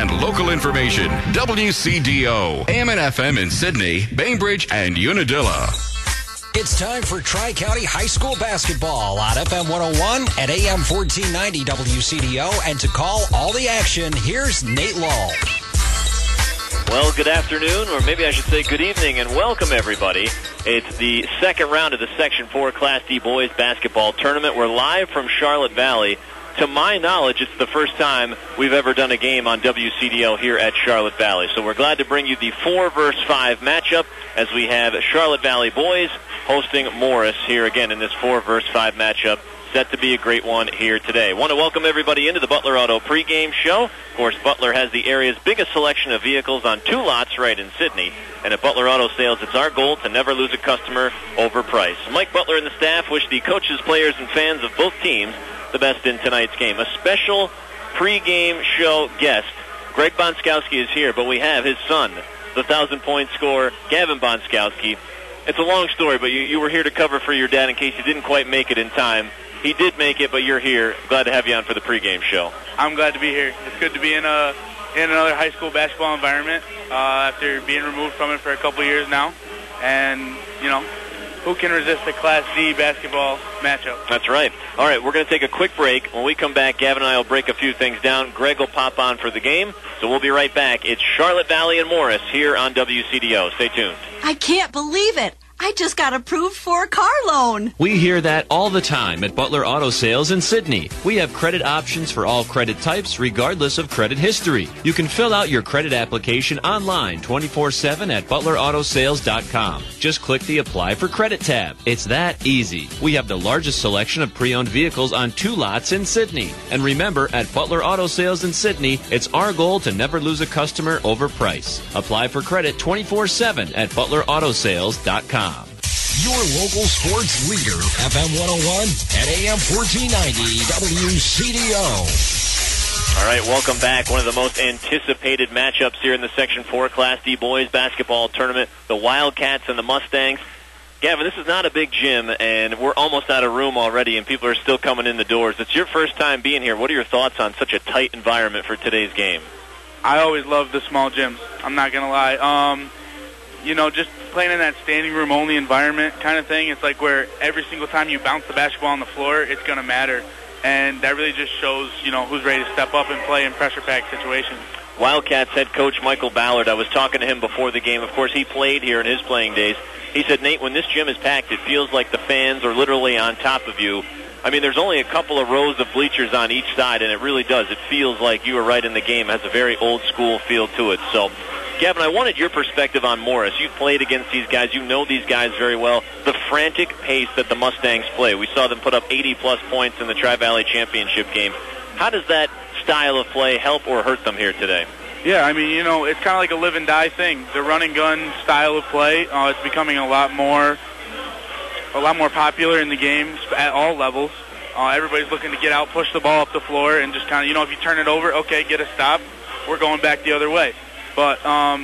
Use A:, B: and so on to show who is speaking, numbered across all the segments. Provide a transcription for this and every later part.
A: and local information. WCDO, AM and FM in Sydney, Bainbridge, and Unadilla.
B: It's time for Tri-County High School basketball on FM 101 and AM 1490 WCDO. And to call all the action, here's Nate Law.
C: Well, good afternoon, or maybe I should say good evening, and welcome, everybody. It's the second round of the Section 4 Class D Boys Basketball Tournament. We're live from Charlotte Valley. To my knowledge, it's the first time we've ever done a game on WCDO here at Charlotte Valley. So we're glad to bring you the 4-versus-5 matchup as we have Charlotte Valley Boys hosting Morris here again in this 4-versus-5 matchup. Set to be a great one here today. Want to welcome everybody into the Butler Auto pregame show. Of course, Butler has the area's biggest selection of vehicles on 2 lots right in Sydney. And at Butler Auto Sales, it's our goal to never lose a customer over price. Mike Butler and the staff wish the coaches, players, and fans of both teams the best in tonight's game. A special pregame show guest. Greg Bonskowski is here, but we have his son, the 1,000-point scorer, Gavin Bonskowski. It's a long story, but you were here to cover for your dad in case he didn't quite make it in time. He did make it, but you're here. Glad to have you on for the pregame show.
D: I'm glad to be here. It's good to be in another high school basketball environment after being removed from it for a couple years now. And, you know, who can resist a Class D basketball matchup?
C: That's right. All right, we're going to take a quick break. When we come back, Gavin and I will break a few things down. Greg will pop on for the game, so we'll be right back. It's Charlotte Valley and Morris here on WCDO. Stay tuned.
E: I can't believe it. I just got approved for a car loan.
F: We hear that all the time at Butler Auto Sales in Sydney. We have credit options for all credit types, regardless of credit history. You can fill out your credit application online 24/7 at ButlerAutoSales.com. Just click the Apply for Credit tab. It's that easy. We have the largest selection of pre-owned vehicles on 2 lots in Sydney. And remember, at Butler Auto Sales in Sydney, it's our goal to never lose a customer over price. Apply for credit 24/7 at ButlerAutoSales.com.
B: Your local sports leader, FM 101 and AM 1490 WCDO.
C: All right, welcome back. One of the most anticipated matchups here in the Section 4 Class D Boys Basketball Tournament, the Wildcats and the Mustangs. Gavin, this is not a big gym, and we're almost out of room already, and people are still coming in the doors. It's your first time being here. What are your thoughts on such a tight environment for today's game?
D: I always love the small gyms. I'm not going to lie. You know, just playing in that standing room only environment kind of thing, it's like where every single time you bounce the basketball on the floor, it's going to matter. And that really just shows, you know, who's ready to step up and play in pressure-packed situations.
C: Wildcats head coach Michael Ballard, I was talking to him before the game. Of course, he played here in his playing days. He said, Nate, when this gym is packed, it feels like the fans are literally on top of you. I mean, there's only a couple of rows of bleachers on each side, and it really does. It feels like you were right in the game. It has a very old-school feel to it. So, Gavin, I wanted your perspective on Morris. You've played against these guys. You know these guys very well. The frantic pace that the Mustangs play. We saw them put up 80-plus points in the Tri-Valley Championship game. How does that style of play help or hurt them here today?
D: Yeah, I mean, you know, it's kind of like a live and die thing. The run and gun style of play, it's becoming a lot more popular in the games at all levels. Everybody's looking to get out, push the ball up the floor, and just kind of, you know, if you turn it over, okay, get a stop. We're going back the other way. But,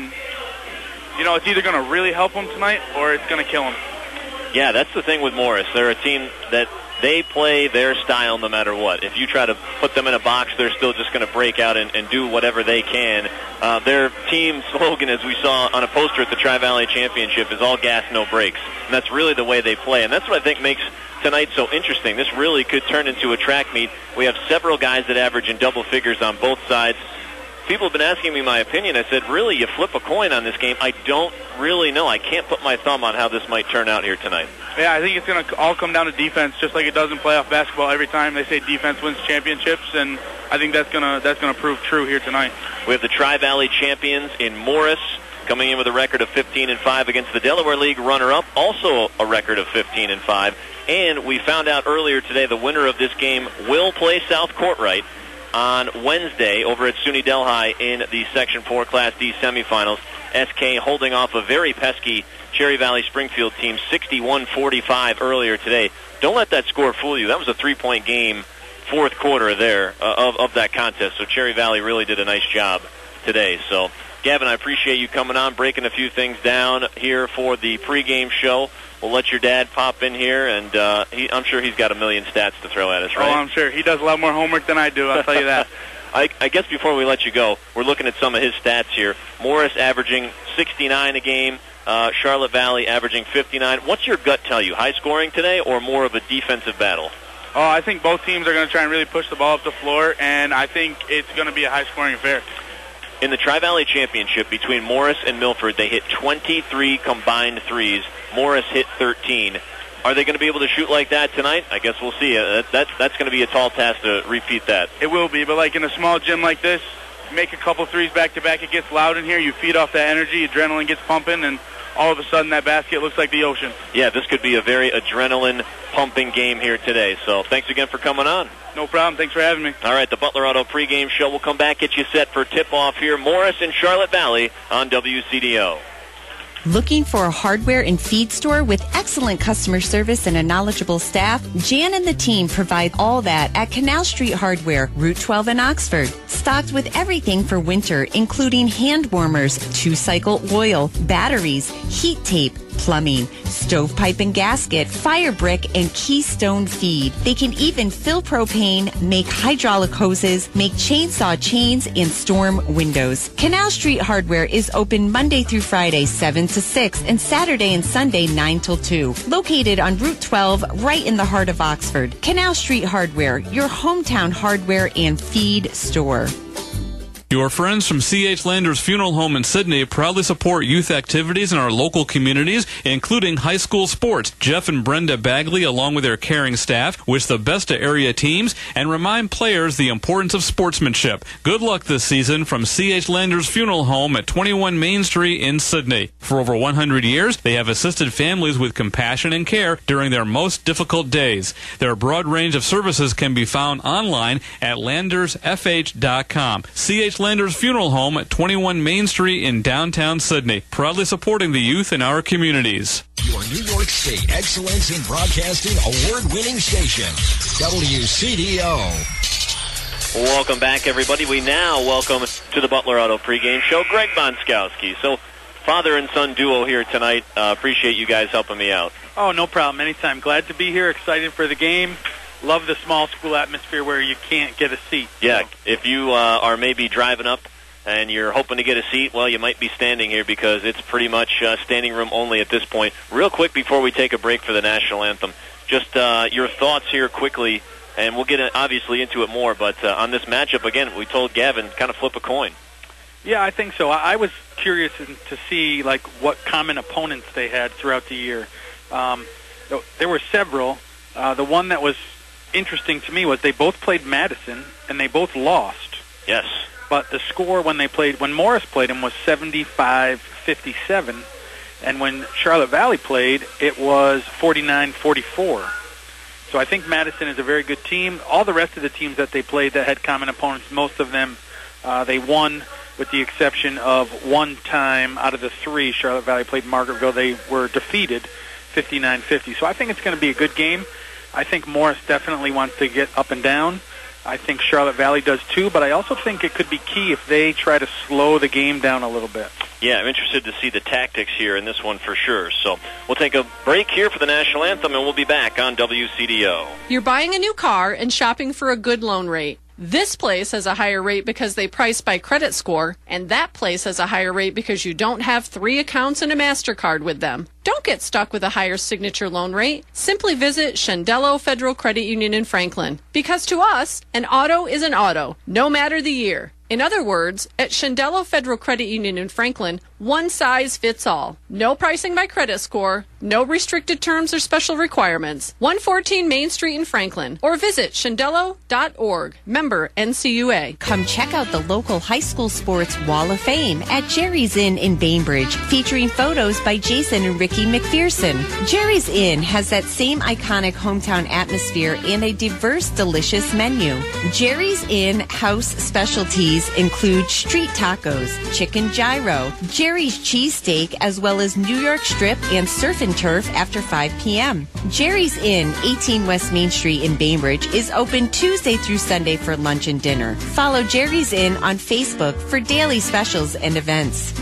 D: you know, it's either going to really help them tonight or it's going to kill them.
C: Yeah, that's the thing with Morris. They're a team that they play their style no matter what. If you try to put them in a box, they're still just going to break out and do whatever they can. Their team slogan, as we saw on a poster at the Tri-Valley Championship, is all gas, no brakes. And that's really the way they play. And that's what I think makes tonight so interesting. This really could turn into a track meet. We have several guys that average in double figures on both sides. People have been asking me my opinion. I said, really, you flip a coin on this game? I don't really know. I can't put my thumb on how this might turn out here tonight.
D: Yeah, I think it's going to all come down to defense, just like it does in playoff basketball. Every time they say defense wins championships, and I think that's going to prove true here tonight.
C: We have the Tri-Valley champions in Morris coming in with a record of 15-5 against the Delaware League runner-up, also a record of 15-5. And we found out earlier today the winner of this game will play South Courtright on Wednesday over at SUNY Delhi in the Section 4 Class D semifinals. SK holding off a very pesky Cherry Valley Springfield team 61-45 earlier today. Don't let that score fool you. That was a 3-point game, fourth quarter there of that contest. So Cherry Valley really did a nice job today. So, Gavin, I appreciate you coming on, breaking a few things down here for the pregame show. We'll let your dad pop in here, and I'm sure he's got a million stats to throw at us, right?
D: Oh, I'm sure. He does a lot more homework than I do, I'll tell you that.
C: I guess before we let you go, we're looking at some of his stats here. Morris averaging 69 a game, Charlotte Valley averaging 59. What's your gut tell you? High scoring today or more of a defensive battle?
D: Oh, I think both teams are going to try and really push the ball up the floor, and I think it's going to be a high-scoring affair.
C: In the Tri-Valley Championship between Morris and Milford, they hit 23 combined threes. Morris hit 13. Are they going to be able to shoot like that tonight? I guess we'll see. That's going to be a tall task to repeat that.
D: It will be, but like in a small gym like this, make a couple threes back-to-back, it gets loud in here, you feed off that energy, adrenaline gets pumping, and all of a sudden that basket looks like the ocean. Yeah, this could be a very adrenaline-pumping game here today. So thanks again for coming on. No problem. Thanks for having me. All right, the Butler Auto pregame show will come back, get you set for tip-off here. Morris and Charlotte Valley on WCDO.
E: Looking for a hardware and feed store with excellent customer service and a knowledgeable staff? Jan and the team provide all that at Canal Street Hardware, Route 12 in Oxford. Stocked with everything for winter, including hand warmers, 2-cycle oil, batteries, heat tape, plumbing, stovepipe and gasket, fire brick, and Keystone feed. They can even fill propane, make hydraulic hoses, make chainsaw chains, and storm windows. Canal Street Hardware is open Monday through Friday, 7 to 6, and Saturday and Sunday, 9 till 2. Located on Route 12, right in the heart of Oxford. Canal Street Hardware, your hometown hardware and feed store.
G: Your friends from C.H. Landers Funeral Home in Sydney proudly support youth activities in our local communities, including high school sports. Jeff and Brenda Bagley, along with their caring staff, wish the best to area teams and remind players the importance of sportsmanship. Good luck this season from C.H. Landers Funeral Home at 21 Main Street in Sydney. For over 100 years, they have assisted families with compassion and care during their most difficult days. Their broad range of services can be found online at landersfh.com. C.H. Landers Funeral Home at 21 Main Street in downtown Sydney, proudly supporting the youth in our communities.
B: Your New York State Excellence in Broadcasting award-winning station, WCDO.
C: Welcome back, everybody. We now welcome to the Butler Auto pregame show Greg Bonskowski. So, father and son duo here tonight. Appreciate you guys helping me out.
H: Oh, no problem. Anytime. Glad to be here. Excited for the game. Love the small school atmosphere where you can't get a seat.
C: Yeah, if you are maybe driving up and you're hoping to get a seat, well, you might be standing here because it's pretty much standing room only at this point. Real quick before we take a break for the national anthem, just your thoughts here quickly, and we'll get obviously into it more, but on this matchup, again, we told Gavin, kind of flip a coin.
H: Yeah, I think so. I was curious to see like what common opponents they had throughout the year. There were several. The one that was interesting to me was they both played Madison and they both lost.
C: Yes.
H: But the score when Morris played them was 75-57, and when Charlotte Valley played, it was 49-44. So I think Madison is a very good team. All the rest of the teams that they played that had common opponents, most of them they won, with the exception of one time out of the three Charlotte Valley played Margaretville. They were defeated 59-50. So I think it's going to be a good game. I think Morris definitely wants to get up and down. I think Charlotte Valley does too, but I also think it could be key if they try to slow the game down a little bit.
C: Yeah, I'm interested to see the tactics here in this one for sure. So we'll take a break here for the national anthem, and we'll be back on WCDO.
I: You're buying a new car and shopping for a good loan rate. This place has a higher rate because they price by credit score, and that place has a higher rate because you don't have 3 accounts and a MasterCard with them. Don't get stuck with a higher signature loan rate. Simply visit Shendello Federal Credit Union in Franklin. Because to us, an auto is an auto, no matter the year. In other words, at Shendello Federal Credit Union in Franklin, one size fits all. No pricing by credit score, no restricted terms or special requirements. 114 Main Street in Franklin, or visit shendello.org. Member NCUA.
E: Come check out the local high school sports Wall of Fame at Jerry's Inn in Bainbridge, featuring photos by Jason and Ricky McPherson. Jerry's Inn has that same iconic hometown atmosphere and a diverse, delicious menu. Jerry's Inn house specialties include street tacos, chicken gyro, Jerry's cheesesteak, as well as New York strip and surf and turf after 5 p.m. Jerry's Inn, 18 West Main Street in Bainbridge, is open Tuesday through Sunday for lunch and dinner. Follow Jerry's Inn on Facebook for daily specials and events.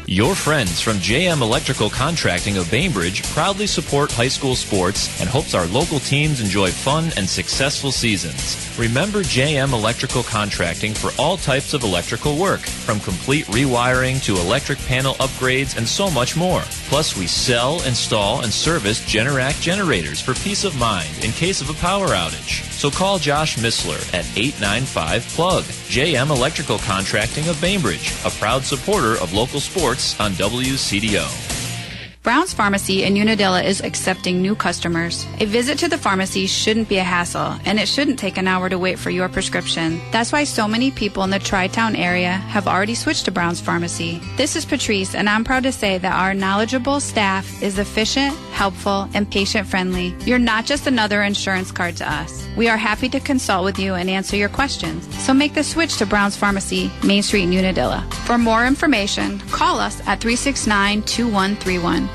F: Your friends from JM Electrical Contracting of Bainbridge proudly support high school sports and hopes our local teams enjoy fun and successful seasons. Remember JM Electrical Contracting for all types of electrical work, from complete rewiring to electric panel upgrades and so much more. Plus, we sell, install, and service Generac generators for peace of mind in case of a power outage. So call Josh Missler at 895-PLUG. JM Electrical Contracting of Bainbridge, a proud supporter of local sports on WCDO.
J: Brown's Pharmacy in Unadilla is accepting new customers. A visit to the pharmacy shouldn't be a hassle, and it shouldn't take an hour to wait for your prescription. That's why so many people in the Tri-Town area have already switched to Brown's Pharmacy. This is Patrice, and I'm proud to say that our knowledgeable staff is efficient, helpful, and patient-friendly. You're not just another insurance card to us. We are happy to consult with you and answer your questions. So make the switch to Brown's Pharmacy, Main Street in Unadilla. For more information, call us at 369-2131.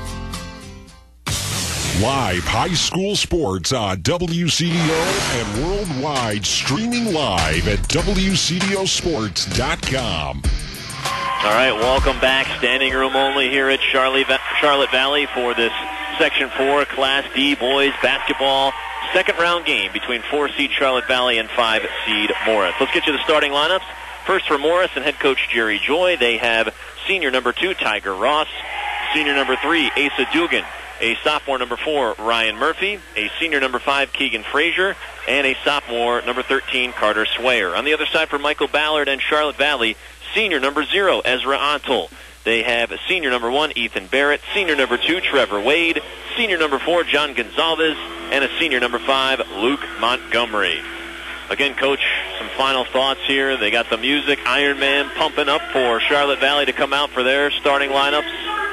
K: Live high school sports on WCDO and worldwide, streaming live at WCDOsports.com.
C: All right, welcome back. Standing room only here at Charlotte Valley for this Section 4 Class D boys basketball second round game between 4-seed Charlotte Valley and 5-seed Morris. Let's get you the starting lineups. First for Morris and head coach Jerry Joy, they have senior number 2, Tiger Ross, senior number 3, Asa Dugan, a sophomore number 4, Ryan Murphy, a senior number 5, Keegan Frazier, and a sophomore number 13, Carter Swayer. On the other side for Michael Ballard and Charlotte Valley, senior number 0, Ezra Ontel. They have a senior number 1, Ethan Barrett, senior number 2, Trevor Wade, senior number 4, John Gonzalez, and a senior number 5, Luke Montgomery. Again, Coach, some final thoughts here. They got the music, Iron Man, pumping up for Charlotte Valley to come out for their starting lineups.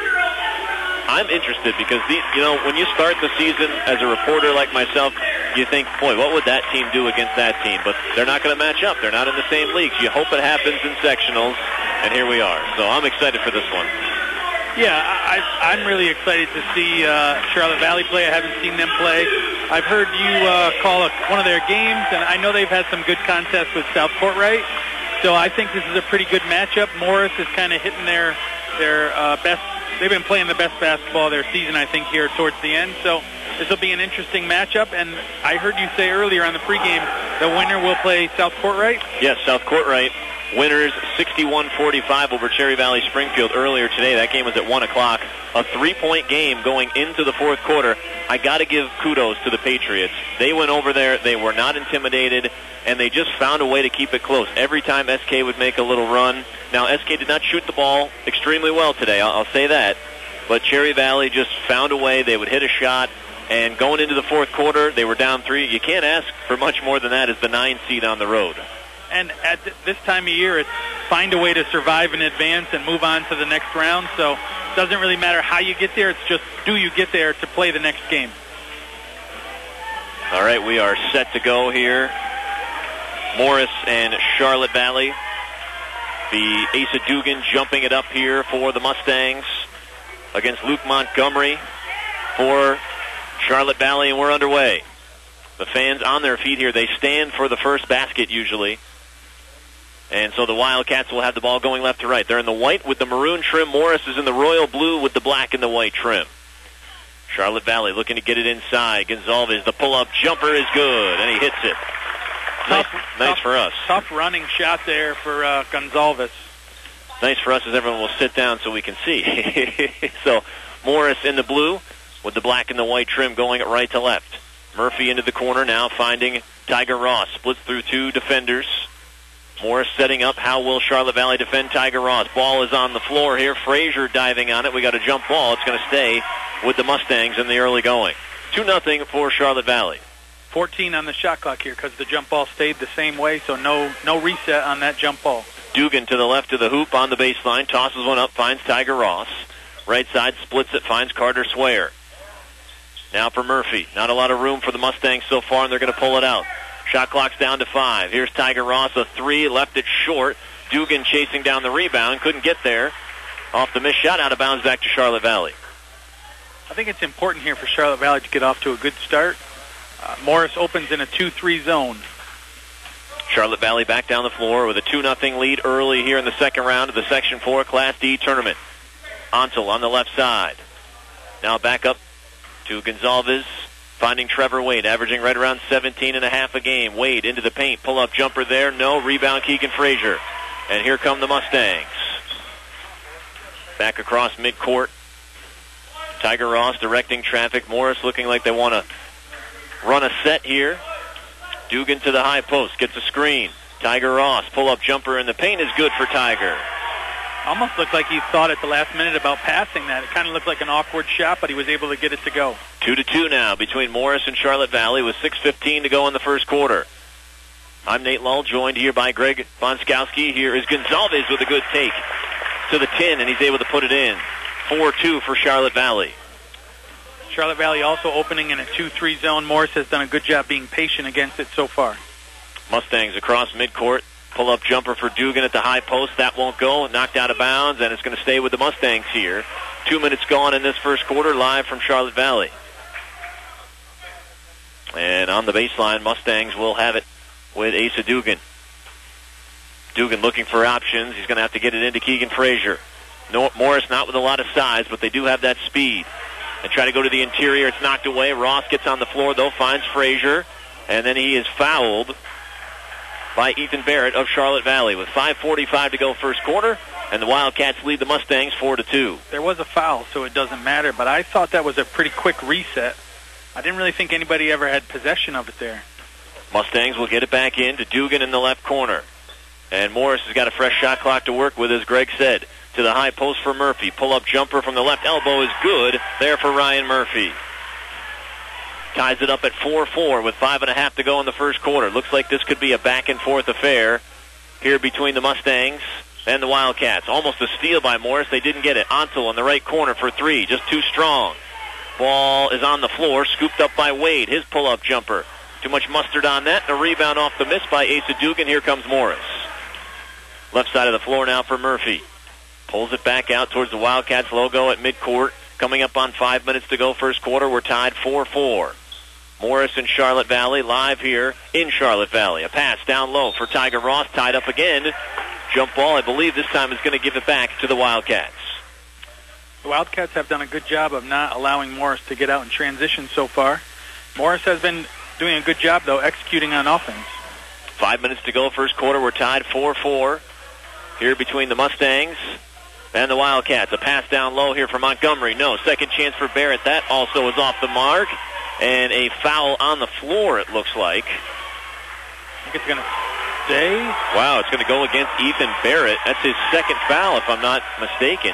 C: I'm interested because, when you start the season as a reporter like myself, you think, boy, what would that team do against that team? But they're not going to match up. They're not in the same leagues. You hope it happens in sectionals, and here we are. So I'm excited for this one.
H: Yeah, I'm really excited to see Charlotte Valley play. I haven't seen them play. I've heard you call one of their games, and I know they've had some good contests with South Courtright. So I think this is a pretty good matchup. Morris is kind of hitting their best. They've been playing the best basketball of their season, I think, here towards the end. So this will be an interesting matchup. And I heard you say earlier on the pregame the winner will play South Courtright.
C: Yes, South Courtright. Winners 61-45 over Cherry Valley Springfield earlier today. That game was at 1 o'clock. A 3-point game going into the fourth quarter. I got to give kudos to the Patriots. They went over there. They were not intimidated, and they just found a way to keep it close. Every time SK would make a little run. Now, SK did not shoot the ball extremely well today. I'll say that. But Cherry Valley just found a way. They would hit a shot. And going into the fourth quarter, they were down 3. You can't ask for much more than that as the 9 seed on the road.
H: And at this time of year, it's find a way to survive in advance and move on to the next round. So it doesn't really matter how you get there. It's just, do you get there to play the next game?
C: All right, we are set to go here. Morris and Charlotte Valley. The Asa Dugan jumping it up here for the Mustangs against Luke Montgomery for Charlotte Valley, and we're underway. The fans on their feet here, they stand for the first basket usually. And so the Wildcats will have the ball going left to right. They're in the white with the maroon trim. Morris is in the royal blue with the black and the white trim. Charlotte Valley looking to get it inside. Gonzalez, the pull-up jumper is good, and he hits it. Nice for us.
H: Tough running shot there for Gonzalez.
C: Nice for us as everyone will sit down so we can see. So Morris in the blue with the black and the white trim going right to left. Murphy into the corner now finding Tiger Ross. Splits through 2 defenders. Morris setting up. How will Charlotte Valley defend Tiger Ross? Ball is on the floor here. Frazier diving on it. We got a jump ball. It's going to stay with the Mustangs in the early going. 2-0 for Charlotte Valley.
H: 14 on the shot clock here because the jump ball stayed the same way, so no reset on that jump ball.
C: Dugan to the left of the hoop on the baseline. Tosses one up, finds Tiger Ross. Right side splits it, finds Carter Swayer. Now for Murphy. Not a lot of room for the Mustangs so far, and they're going to pull it out. Shot clock's down to 5. Here's Tiger Ross, a 3, left it short. Dugan chasing down the rebound, couldn't get there. Off the missed shot, out of bounds back to Charlotte Valley.
H: I think it's important here for Charlotte Valley to get off to a good start. Morris opens in a 2-3 zone.
C: Charlotte Valley back down the floor with a 2-0 lead early here in the second round of the Section 4 Class D tournament. Ontel on the left side. Now back up to Gonzalez, finding Trevor Wade, averaging right around 17.5 a game. Wade into the paint, pull-up jumper there, no. Rebound Keegan Frazier. And here come the Mustangs. Back across midcourt. Tiger Ross directing traffic. Morris looking like they want to run a set here. Dugan to the high post, gets a screen. Tiger Ross, pull-up jumper in the paint is good for Tiger.
H: Almost looked like he thought at the last minute about passing that. It kind of looked like an awkward shot, but he was able to get it to go.
C: 2-2 now between Morris and Charlotte Valley with 6:15 to go in the first quarter. I'm Nate Lull, joined here by Greg Bonskowski. Here is Gonzalez with a good take to the tin, and he's able to put it in. 4-2 for Charlotte Valley.
H: Charlotte Valley also opening in a 2-3 zone. Morris has done a good job being patient against it so far.
C: Mustangs across midcourt. Pull-up jumper for Dugan at the high post. That won't go. Knocked out of bounds, and it's going to stay with the Mustangs here. 2 minutes gone in this first quarter, live from Charlotte Valley. And on the baseline, Mustangs will have it with Asa Dugan. Dugan looking for options. He's going to have to get it into Keegan Frazier. Morris not with a lot of size, but they do have that speed. And try to go to the interior. It's knocked away. Ross gets on the floor, though, finds Frazier. And then he is fouled by Ethan Barrett of Charlotte Valley with 5:45 to go first quarter, and the Wildcats lead the Mustangs 4-2.
H: There was a foul, so it doesn't matter, but I thought that was a pretty quick reset. I didn't really think anybody ever had possession of it there.
C: Mustangs will get it back in to Dugan in the left corner. And Morris has got a fresh shot clock to work with, as Greg said. To the high post for Murphy. Pull-up jumper from the left elbow is good there for Ryan Murphy. Ties it up at 4-4 with 5.5 to go in the first quarter. Looks like this could be a back-and-forth affair here between the Mustangs and the Wildcats. Almost a steal by Morris. They didn't get it. Ontel in the right corner for three. Just too strong. Ball is on the floor. Scooped up by Wade. His pull-up jumper. Too much mustard on that. And a rebound off the miss by Asa Dugan. Here comes Morris. Left side of the floor now for Murphy. Pulls it back out towards the Wildcats logo at midcourt. Coming up on 5 minutes to go first quarter. We're tied 4-4. Morris and Charlotte Valley live here in Charlotte Valley. A pass down low for Tiger Ross. Tied up again. Jump ball, I believe this time is going to give it back to the Wildcats.
H: The Wildcats have done a good job of not allowing Morris to get out in transition so far. Morris has been doing a good job, though, executing on offense.
C: 5 minutes to go first quarter. We're tied 4-4 here between the Mustangs and the Wildcats. A pass down low here for Montgomery. No. Second chance for Barrett. That also is off the mark. And a foul on the floor, it looks like.
H: I think it's going to stay.
C: Wow, it's going to go against Ethan Barrett. That's his second foul, if I'm not mistaken.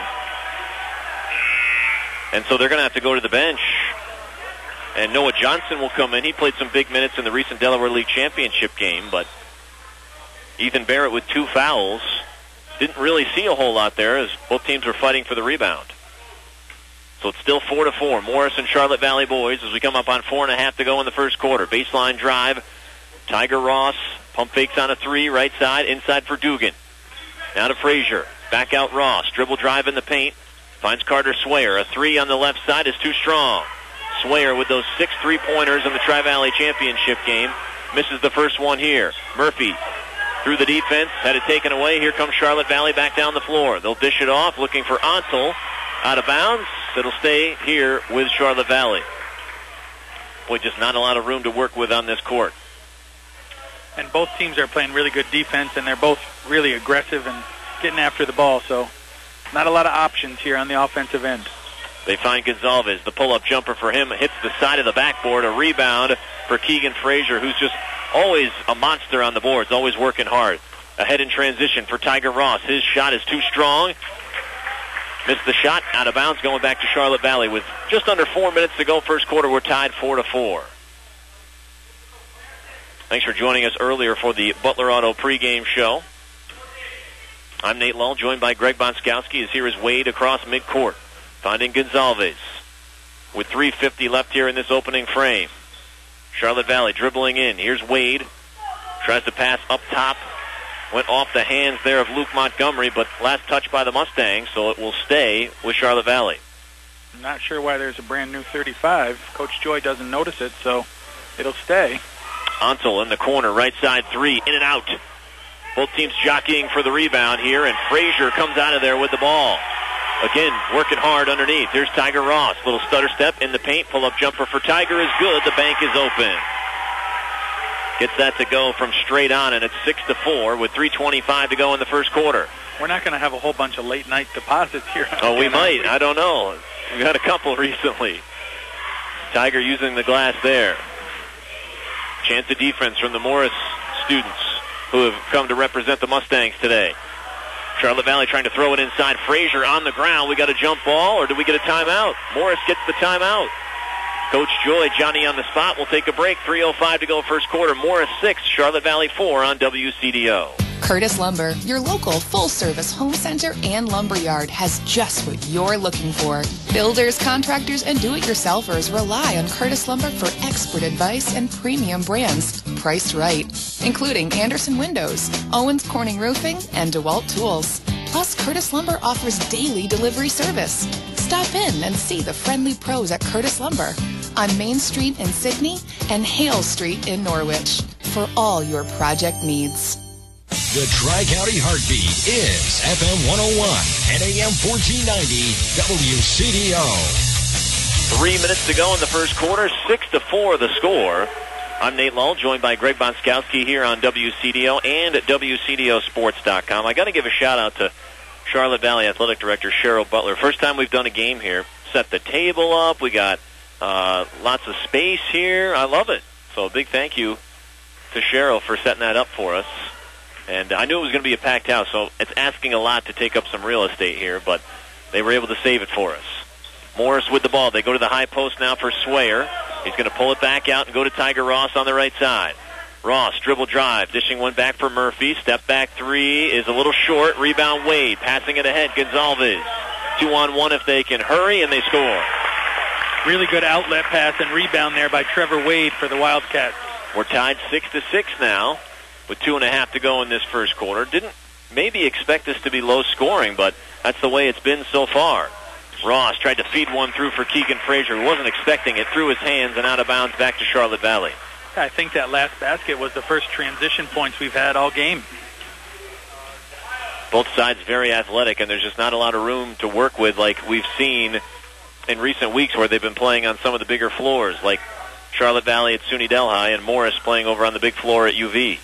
C: And so they're going to have to go to the bench. And Noah Johnson will come in. He played some big minutes in the recent Delaware League Championship game, but Ethan Barrett with 2 fouls. Didn't really see a whole lot there as both teams were fighting for the rebound. So it's still 4-4. Morris and Charlotte Valley boys as we come up on 4.5 to go in the first quarter. Baseline drive. Tiger Ross pump fakes on a 3, right side, inside for Dugan. Now to Frazier. Back out Ross. Dribble drive in the paint. Finds Carter Swayer. A 3 on the left side is too strong. Swayer with those 6 3-pointers in the Tri-Valley Championship game. Misses the first one here. Murphy through the defense. Had it taken away. Here comes Charlotte Valley back down the floor. They'll dish it off. Looking for Ontel. Out of bounds. It'll stay here with Charlotte Valley. Boy, just not a lot of room to work with on this court.
H: And both teams are playing really good defense, and they're both really aggressive and getting after the ball. So not a lot of options here on the offensive end.
C: They find Gonzalez. The pull-up jumper for him hits the side of the backboard. A rebound for Keegan Frazier, who's just always a monster on the boards, always working hard. Ahead in transition for Tiger Ross. His shot is too strong. Missed the shot, out of bounds, going back to Charlotte Valley. With just under 4 minutes to go first quarter, we're tied 4-4. Thanks for joining us earlier for the Butler Auto pregame show. I'm Nate Lull, joined by Greg Bonskowski. As here is Wade across midcourt, finding Gonzalez. With 3:50 left here in this opening frame. Charlotte Valley dribbling in. Here's Wade. Tries to pass up top. Went off the hands there of Luke Montgomery, but last touch by the Mustangs, so it will stay with Charlotte Valley.
H: I'm not sure why there's a brand new 35. Coach Joy doesn't notice it, so it'll stay.
C: Ontel in the corner, right side 3, in and out. Both teams jockeying for the rebound here, and Frazier comes out of there with the ball. Again, working hard underneath. Here's Tiger Ross. Little stutter step in the paint. Pull-up jumper for Tiger is good. The bank is open. Gets that to go from straight on, and it's 6-4 with 3:25 to go in the first quarter.
H: We're not going to have a whole bunch of late-night deposits here.
C: Oh, we might. I don't know. We've had a couple recently. Tiger using the glass there. Chance of defense from the Morris students who have come to represent the Mustangs today. Charlotte Valley trying to throw it inside. Frazier on the ground. We got a jump ball, or do we get a timeout? Morris gets the timeout. Coach Joy, Johnny on the spot. We'll take a break. 3:05 to go first quarter. Morris 6, Charlotte Valley 4 on WCDO.
L: Curtis Lumber, your local full-service home center and lumber yard, has just what you're looking for. Builders, contractors, and do-it-yourselfers rely on Curtis Lumber for expert advice and premium brands priced right, including Anderson Windows, Owens Corning Roofing, and DeWalt Tools. Plus, Curtis Lumber offers daily delivery service. Stop in and see the friendly pros at Curtis Lumber on Main Street in Sydney and Hale Street in Norwich for all your project needs.
B: The Tri-County Heartbeat is FM 101 and AM 1490 WCDO.
C: 3 minutes to go in the first quarter. 6-4 the score. I'm Nate Lull, joined by Greg Bonskowski here on WCDO and at WCDOsports.com. I got to give a shout-out to Charlotte Valley Athletic Director Cheryl Butler. First time we've done a game here. Set the table up. We got lots of space here. I love it. So a big thank you to Cheryl for setting that up for us. And I knew it was going to be a packed house, so it's asking a lot to take up some real estate here, but they were able to save it for us. Morris with the ball. They go to the high post now for Swayer. He's going to pull it back out and go to Tiger Ross on the right side. Ross, dribble drive, dishing one back for Murphy. Step back three is a little short. Rebound Wade, passing it ahead. Gonzalez. 2-on-1 if they can hurry, and they score.
H: Really good outlet pass and rebound there by Trevor Wade for the Wildcats.
C: We're tied 6-6 now with 2.5 to go in this first quarter. Didn't maybe expect this to be low scoring, but that's the way it's been so far. Ross tried to feed one through for Keegan Frazier. Wasn't expecting it. Through his hands and out of bounds back to Charlotte Valley.
H: I think that last basket was the first transition points we've had all game.
C: Both sides very athletic, and there's just not a lot of room to work with like we've seen in recent weeks where they've been playing on some of the bigger floors, like Charlotte Valley at SUNY Delhi and Morris playing over on the big floor at UV.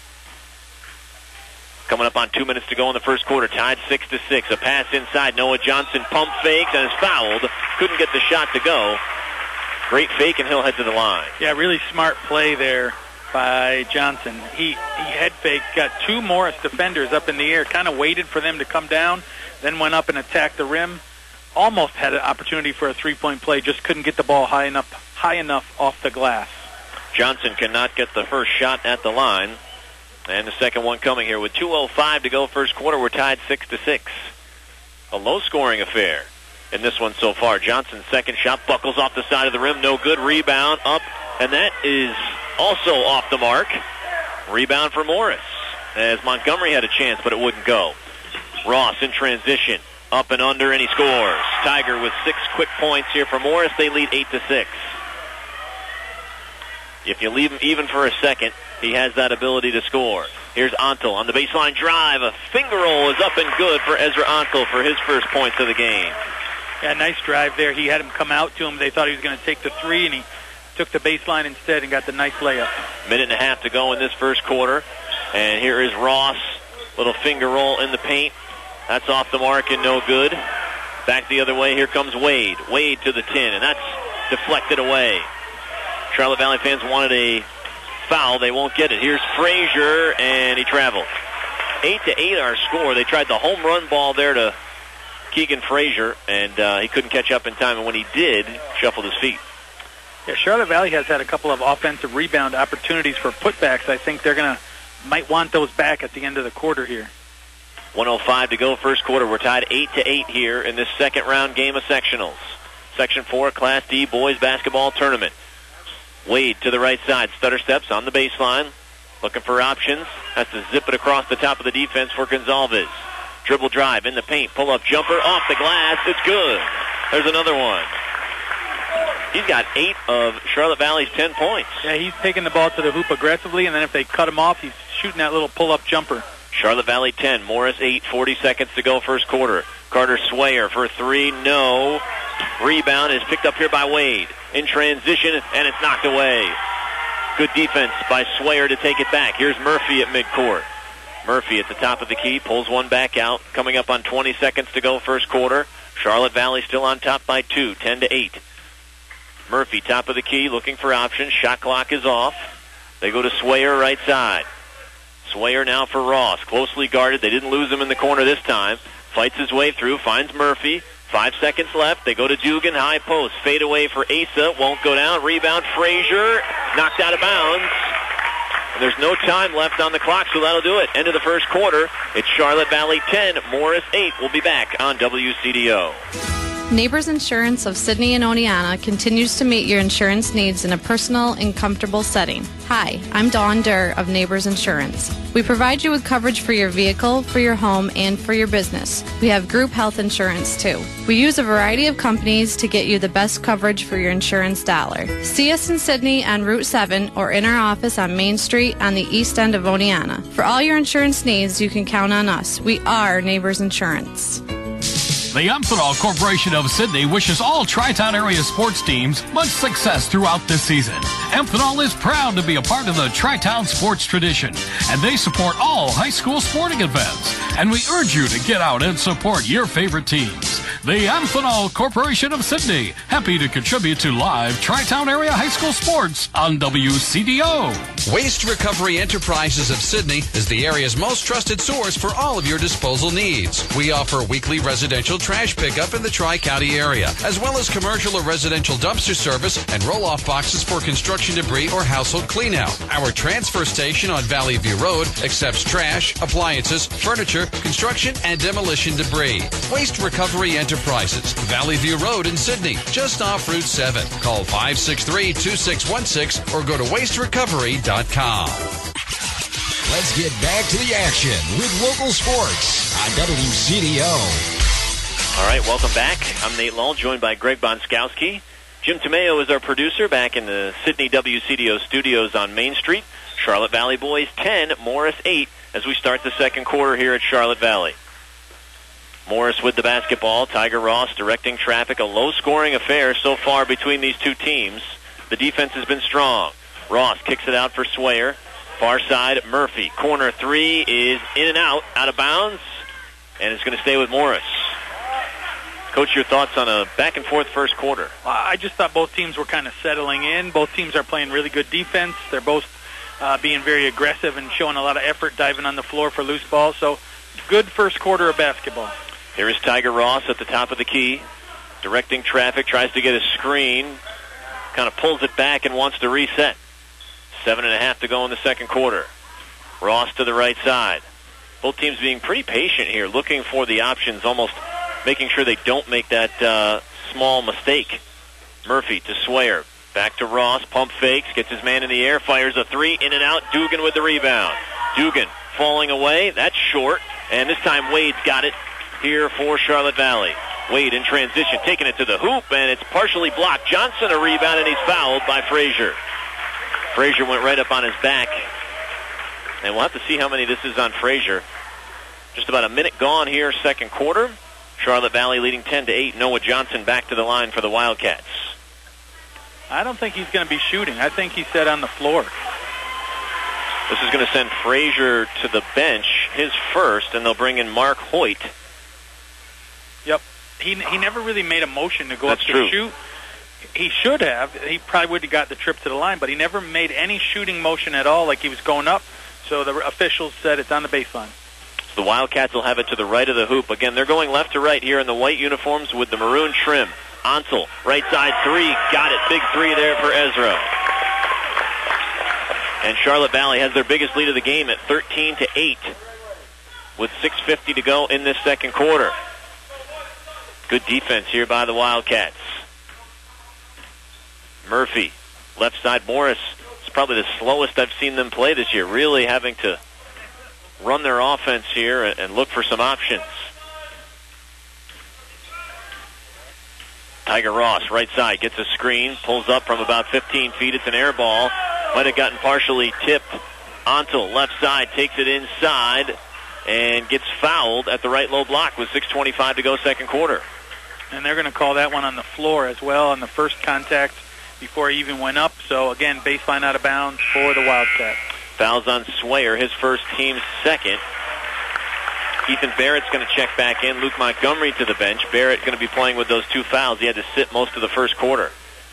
C: Coming up on 2 minutes to go in the first quarter, tied 6-6. A pass inside. Noah Johnson pump fakes and is fouled. Couldn't get the shot to go. Great fake, and he'll head to the line.
H: Yeah, really smart play there by Johnson. He head faked, got two Morris defenders up in the air, kind of waited for them to come down, then went up and attacked the rim. Almost had an opportunity for a three-point play, just couldn't get the ball high enough off the glass.
C: Johnson cannot get the first shot at the line. And the second one coming here with 2:05 to go first quarter. We're tied 6-6. A low-scoring affair in this one so far. Johnson's second shot buckles off the side of the rim. No good. Rebound up. And that is also off the mark. Rebound for Morris. As Montgomery had a chance, but it wouldn't go. Ross in transition. Up and under, and he scores. Tiger with 6 quick points here for Morris. They lead 8-6. If you leave him even for a second, he has that ability to score. Here's Ontel on the baseline drive. A finger roll is up and good for Ezra Ontel for his first points of the game.
H: Yeah, nice drive there. He had him come out to him. They thought he was going to take the three, and he took the baseline instead and got the nice layup.
C: Minute and a half to go in this first quarter. And here is Ross. Little finger roll in the paint. That's off the mark and no good. Back the other way. Here comes Wade. Wade to the 10, and that's deflected away. Charlotte Valley fans wanted a foul. They won't get it. Here's Frazier, and he traveled. 8-8 our score. They tried the home run ball there to Keegan Frazier, and he couldn't catch up in time. And when he did, shuffled his feet.
H: Yeah, Charlotte Valley has had a couple of offensive rebound opportunities for putbacks. I think they're might want those back at the end of the quarter here.
C: 1:05 to go first quarter. We're tied 8-8 here in this second round game of sectionals. Section 4 Class D boys basketball tournament. Wade to the right side. Stutter steps on the baseline. Looking for options. Has to zip it across the top of the defense for Gonzalez. Dribble drive in the paint. Pull-up jumper off the glass. It's good. There's another one. He's got 8 of Charlotte Valley's 10 points.
H: Yeah, he's taking the ball to the hoop aggressively, and then if they cut him off, he's shooting that little pull-up jumper.
C: Charlotte Valley 10, Morris 8, 40 seconds to go first quarter. Carter Swayer for three, no. Rebound is picked up here by Wade. In transition, and it's knocked away. Good defense by Swayer to take it back. Here's Murphy at midcourt. Murphy at the top of the key, pulls one back out. Coming up on 20 seconds to go first quarter. Charlotte Valley still on top by 2, 10-8. Murphy, top of the key, looking for options. Shot clock is off. They go to Swayer right side. Swayer now for Ross. Closely guarded. They didn't lose him in the corner this time. Fights his way through, finds Murphy. 5 seconds left. They go to Dugan, high post. Fade away for Asa. Won't go down. Rebound, Frazier. Knocked out of bounds. And there's no time left on the clock, so that'll do it. End of the first quarter. It's Charlotte Valley 10, Morris 8. We'll be back on WCDO.
I: Neighbors Insurance of Sydney and Oneonta continues to meet your insurance needs in a personal and comfortable setting. Hi, I'm Dawn Durr of Neighbors Insurance. We provide you with coverage for your vehicle, for your home, and for your business. We have group health insurance too. We use a variety of companies to get you the best coverage for your insurance dollar. See us in Sydney on Route 7 or in our office on Main Street on the east end of Oneonta. For all your insurance needs, you can count on us. We are Neighbors Insurance.
M: The Amphenol Corporation of Sydney wishes all Tri-Town area sports teams much success throughout this season. Amphenol is proud to be a part of the Tri-Town sports tradition, and they support all high school sporting events. And we urge you to get out and support your favorite teams. The Amphenol Corporation of Sydney, happy to contribute to live Tri-Town area high school sports on WCDO.
N: Waste Recovery Enterprises of Sydney is the area's most trusted source for all of your disposal needs. We offer weekly residential trash pickup in the Tri-County area, as well as commercial or residential dumpster service and roll-off boxes for construction debris or household cleanout. Our transfer station on Valley View Road accepts trash, appliances, furniture, construction, and demolition debris. Waste Recovery Enterprises, Valley View Road in Sydney, just off Route 7. Call 563-2616 or go to wasterecovery.com.
B: Let's get back to the action with local sports on WCDO.
C: All right, welcome back. I'm Nate Lull, joined by Greg Bonskowski. Jim Tomeo is our producer back in the Sydney WCDO studios on Main Street. Charlotte Valley boys 10, Morris 8, as we start the second quarter here at Charlotte Valley. Morris with the basketball. Tiger Ross directing traffic. A low-scoring affair so far between these two teams. The defense has been strong. Ross kicks it out for Swayer. Far side, Murphy. Corner three is in and out of bounds, and it's going to stay with Morris. Coach, your thoughts on a back-and-forth first quarter?
H: I just thought both teams were kind of settling in. Both teams are playing really good defense. They're both being very aggressive and showing a lot of effort diving on the floor for loose balls. So, good first quarter of basketball.
C: Here is Tiger Ross at the top of the key, directing traffic, tries to get a screen, kind of pulls it back and wants to reset. 7.5 to go in the second quarter. Ross to the right side. Both teams being pretty patient here, looking for the options, almost making sure they don't make that small mistake. Murphy to Swayer. Back to Ross. Pump fakes. Gets his man in the air. Fires a three. In and out. Dugan with the rebound. Dugan falling away. That's short. And this time Wade's got it here for Charlotte Valley. Wade in transition. Taking it to the hoop. And it's partially blocked. Johnson a rebound. And he's fouled by Frazier. Frazier went right up on his back. And we'll have to see how many this is on Frazier. Just about a minute gone here, second quarter. Charlotte Valley leading 10-8. Noah Johnson back to the line for the Wildcats.
H: I don't think he's going to be shooting. I think he's set on the floor.
C: This is going to send Frazier to the bench, his first, and they'll bring in Mark Hoyt.
H: Yep. He never really made a motion to go up to shoot. He should have. He probably would have got the trip to the line, but he never made any shooting motion at all like he was going up. So the officials said it's on the baseline.
C: The Wildcats will have it to the right of the hoop. Again, they're going left to right here in the white uniforms with the maroon trim. Ansel, right side three. Got it. Big three there for Ezra. And Charlotte Valley has their biggest lead of the game at 13-8 with 6:50 to go in this second quarter. Good defense here by the Wildcats. Murphy, left side Morris. It's probably the slowest I've seen them play this year. Really having to run their offense here and look for some options. Tiger Ross, right side, gets a screen, pulls up from about 15 feet. It's an air ball. Might have gotten partially tipped. Antel, left side, takes it inside. and gets fouled at the right low block with 6:25 to go second quarter.
H: And they're going to call that one on the floor as well on the first contact before he even went up. So, again, baseline out of bounds for the Wildcats.
C: Fouls on Swayer, his first, team's second. Ethan Barrett's going to check back in. Luke Montgomery to the bench. Barrett going to be playing with those 2 fouls. He had to sit most of the first quarter.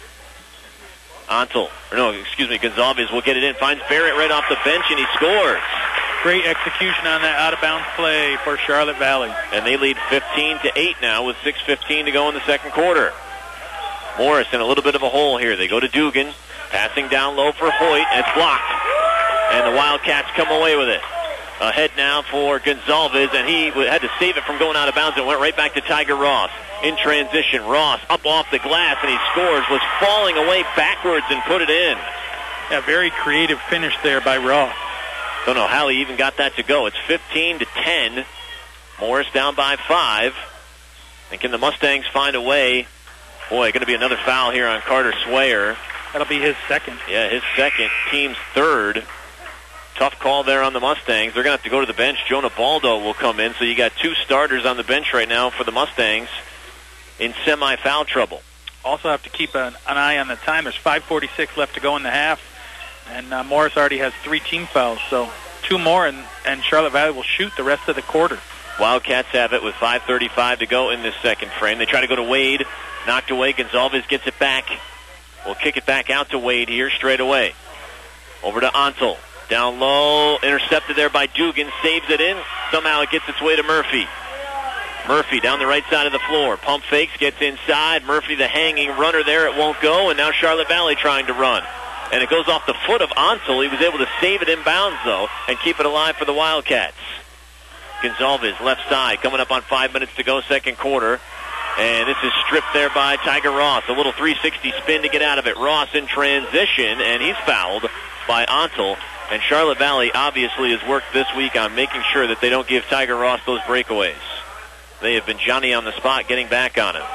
C: Gonzalez will get it in. Finds Barrett right off the bench, and he scores.
H: Great execution on that out-of-bounds play for Charlotte Valley.
C: And they lead 15-8 now with 6:15 to go in the second quarter. Morris in a little bit of a hole here. They go to Dugan. Passing down low for Hoyt. And it's blocked. And the Wildcats come away with it. Ahead now for Gonzalez, and he had to save it from going out of bounds. It went right back to Tiger Ross. In transition, Ross up off the glass, and he scores. Was falling away backwards and put it in.
H: A very creative finish there by Ross.
C: Don't know how he even got that to go. It's 15-10. Morris down by 5. And can the Mustangs find a way? Boy, going to be another foul here on Carter Swayer.
H: That'll be his second.
C: Yeah, his second. Team's third. Tough call there on the Mustangs. They're going to have to go to the bench. Jonah Baldo will come in. So you got 2 starters on the bench right now for the Mustangs in semi-foul trouble.
H: Also have to keep an eye on the time. There's 5:46 left to go in the half. And Morris already has 3 team fouls. So 2 more, and Charlotte Valley will shoot the rest of the quarter.
C: Wildcats have it with 5:35 to go in this second frame. They try to go to Wade. Knocked away. Gonzalez gets it back. We'll kick it back out to Wade here straight away. Over to Antel. Down low. Intercepted there by Dugan. Saves it in. Somehow it gets its way to Murphy. Murphy down the right side of the floor. Pump fakes. Gets inside. Murphy the hanging runner there. It won't go. And now Charlotte Valley trying to run. And it goes off the foot of Antel. He was able to save it in bounds, though, and keep it alive for the Wildcats. Gonzalez, left side, coming up on 5 minutes to go, second quarter. And this is stripped there by Tiger Ross. A little 360 spin to get out of it. Ross in transition, and he's fouled by Antel. And Charlotte Valley obviously has worked this week on making sure that they don't give Tiger Ross those breakaways. They have been Johnny on the spot getting back on him.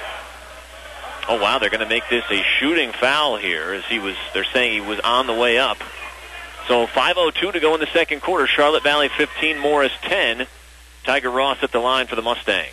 C: Oh, wow, they're going to make this a shooting foul here as they're saying he was on the way up. So 5:02 to go in the second quarter. Charlotte Valley 15, Morris 10. Tiger Ross at the line for the Mustangs.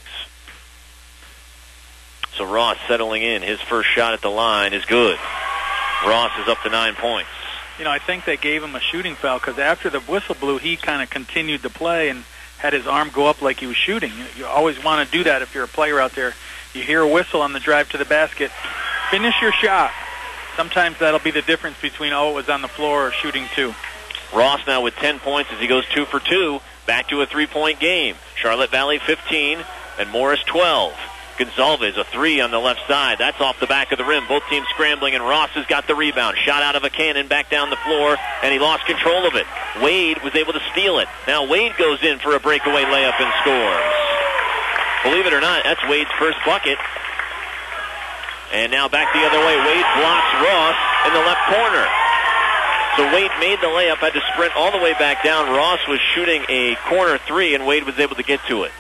C: So Ross settling in. His first shot at the line is good. Ross is up to 9 points.
H: You know, I think they gave him a shooting foul because after the whistle blew, he kind of continued to play and had his arm go up like he was shooting. You always want to do that if you're a player out there. You hear a whistle on the drive to the basket. Finish your shot. Sometimes that'll be the difference between, it was on the floor or shooting 2.
C: Ross now with 10 points as he goes 2 for 2. Back to a 3-point game. Charlotte Valley 15 and Morris 12. Gonzalez, a 3 on the left side. That's off the back of the rim. Both teams scrambling, and Ross has got the rebound. Shot out of a cannon back down the floor, and he lost control of it. Wade was able to steal it. Now Wade goes in for a breakaway layup and scores. Believe it or not, that's Wade's first bucket. And now back the other way. Wade blocks Ross in the left corner. So Wade made the layup, had to sprint all the way back down. Ross was shooting a corner 3, and Wade was able to get to it.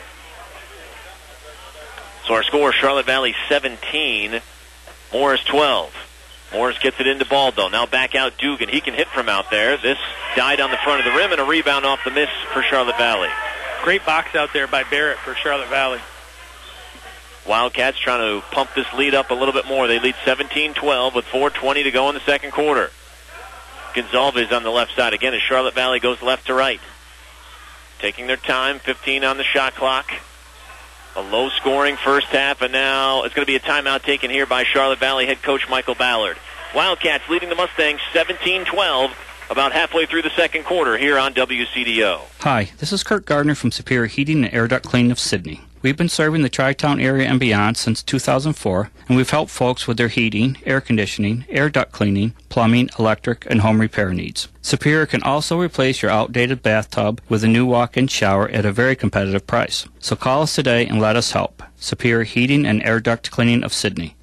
C: So our score, Charlotte Valley 17, Morris 12. Morris gets it into Baldo. Now back out Dugan. He can hit from out there. This died on the front of the rim, and a rebound off the miss for Charlotte Valley.
H: Great box out there by Barrett for Charlotte Valley.
C: Wildcats trying to pump this lead up a little bit more. They lead 17-12 with 4:20 to go in the second quarter. Gonzalez on the left side again as Charlotte Valley goes left to right. Taking their time, 15 on the shot clock. A low-scoring first half, and now it's going to be a timeout taken here by Charlotte Valley head coach Michael Ballard. Wildcats leading the Mustangs 17-12, about halfway through the second quarter here on WCDO.
O: Hi, this is Kurt Gardner from Superior Heating and Air Duct Cleaning of Sydney. We've been serving the Tri-Town area and beyond since 2004, and we've helped folks with their heating, air conditioning, air duct cleaning, plumbing, electric, and home repair needs. Superior can also replace your outdated bathtub with a new walk-in shower at a very competitive price. So call us today and let us help. Superior Heating and Air Duct Cleaning of Sydney,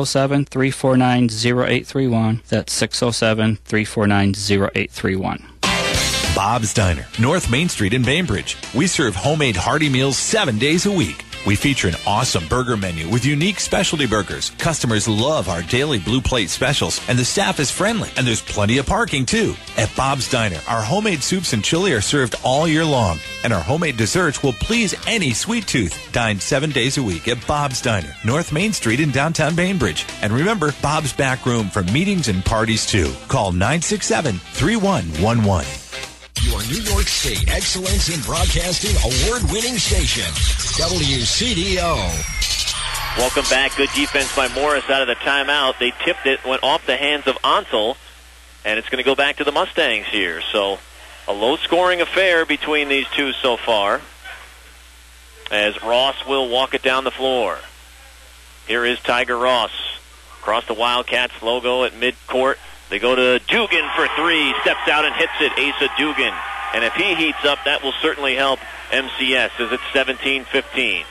O: 607-349-0831. That's 607-349-0831.
P: Bob's Diner, North Main Street in Bainbridge. We serve homemade hearty meals 7 days a week. We feature an awesome burger menu with unique specialty burgers. Customers love our daily Blue Plate specials, and the staff is friendly, and there's plenty of parking, too. At Bob's Diner, our homemade soups and chili are served all year long, and our homemade desserts will please any sweet tooth. Dine 7 days a week at Bob's Diner, North Main Street in downtown Bainbridge. And remember, Bob's back room for meetings and parties, too. Call 967-3111.
B: Your New York State Excellence in Broadcasting award-winning station, WCDO.
C: Welcome back. Good defense by Morris out of the timeout. They tipped it, went off the hands of Ontel, and it's going to go back to the Mustangs here. So a low-scoring affair between these two so far, as Ross will walk it down the floor. Here is Tiger Ross across the Wildcats logo at midcourt. They go to Dugan for three, steps out and hits it, Asa Dugan. And if he heats up, that will certainly help MCS as it's 17-15.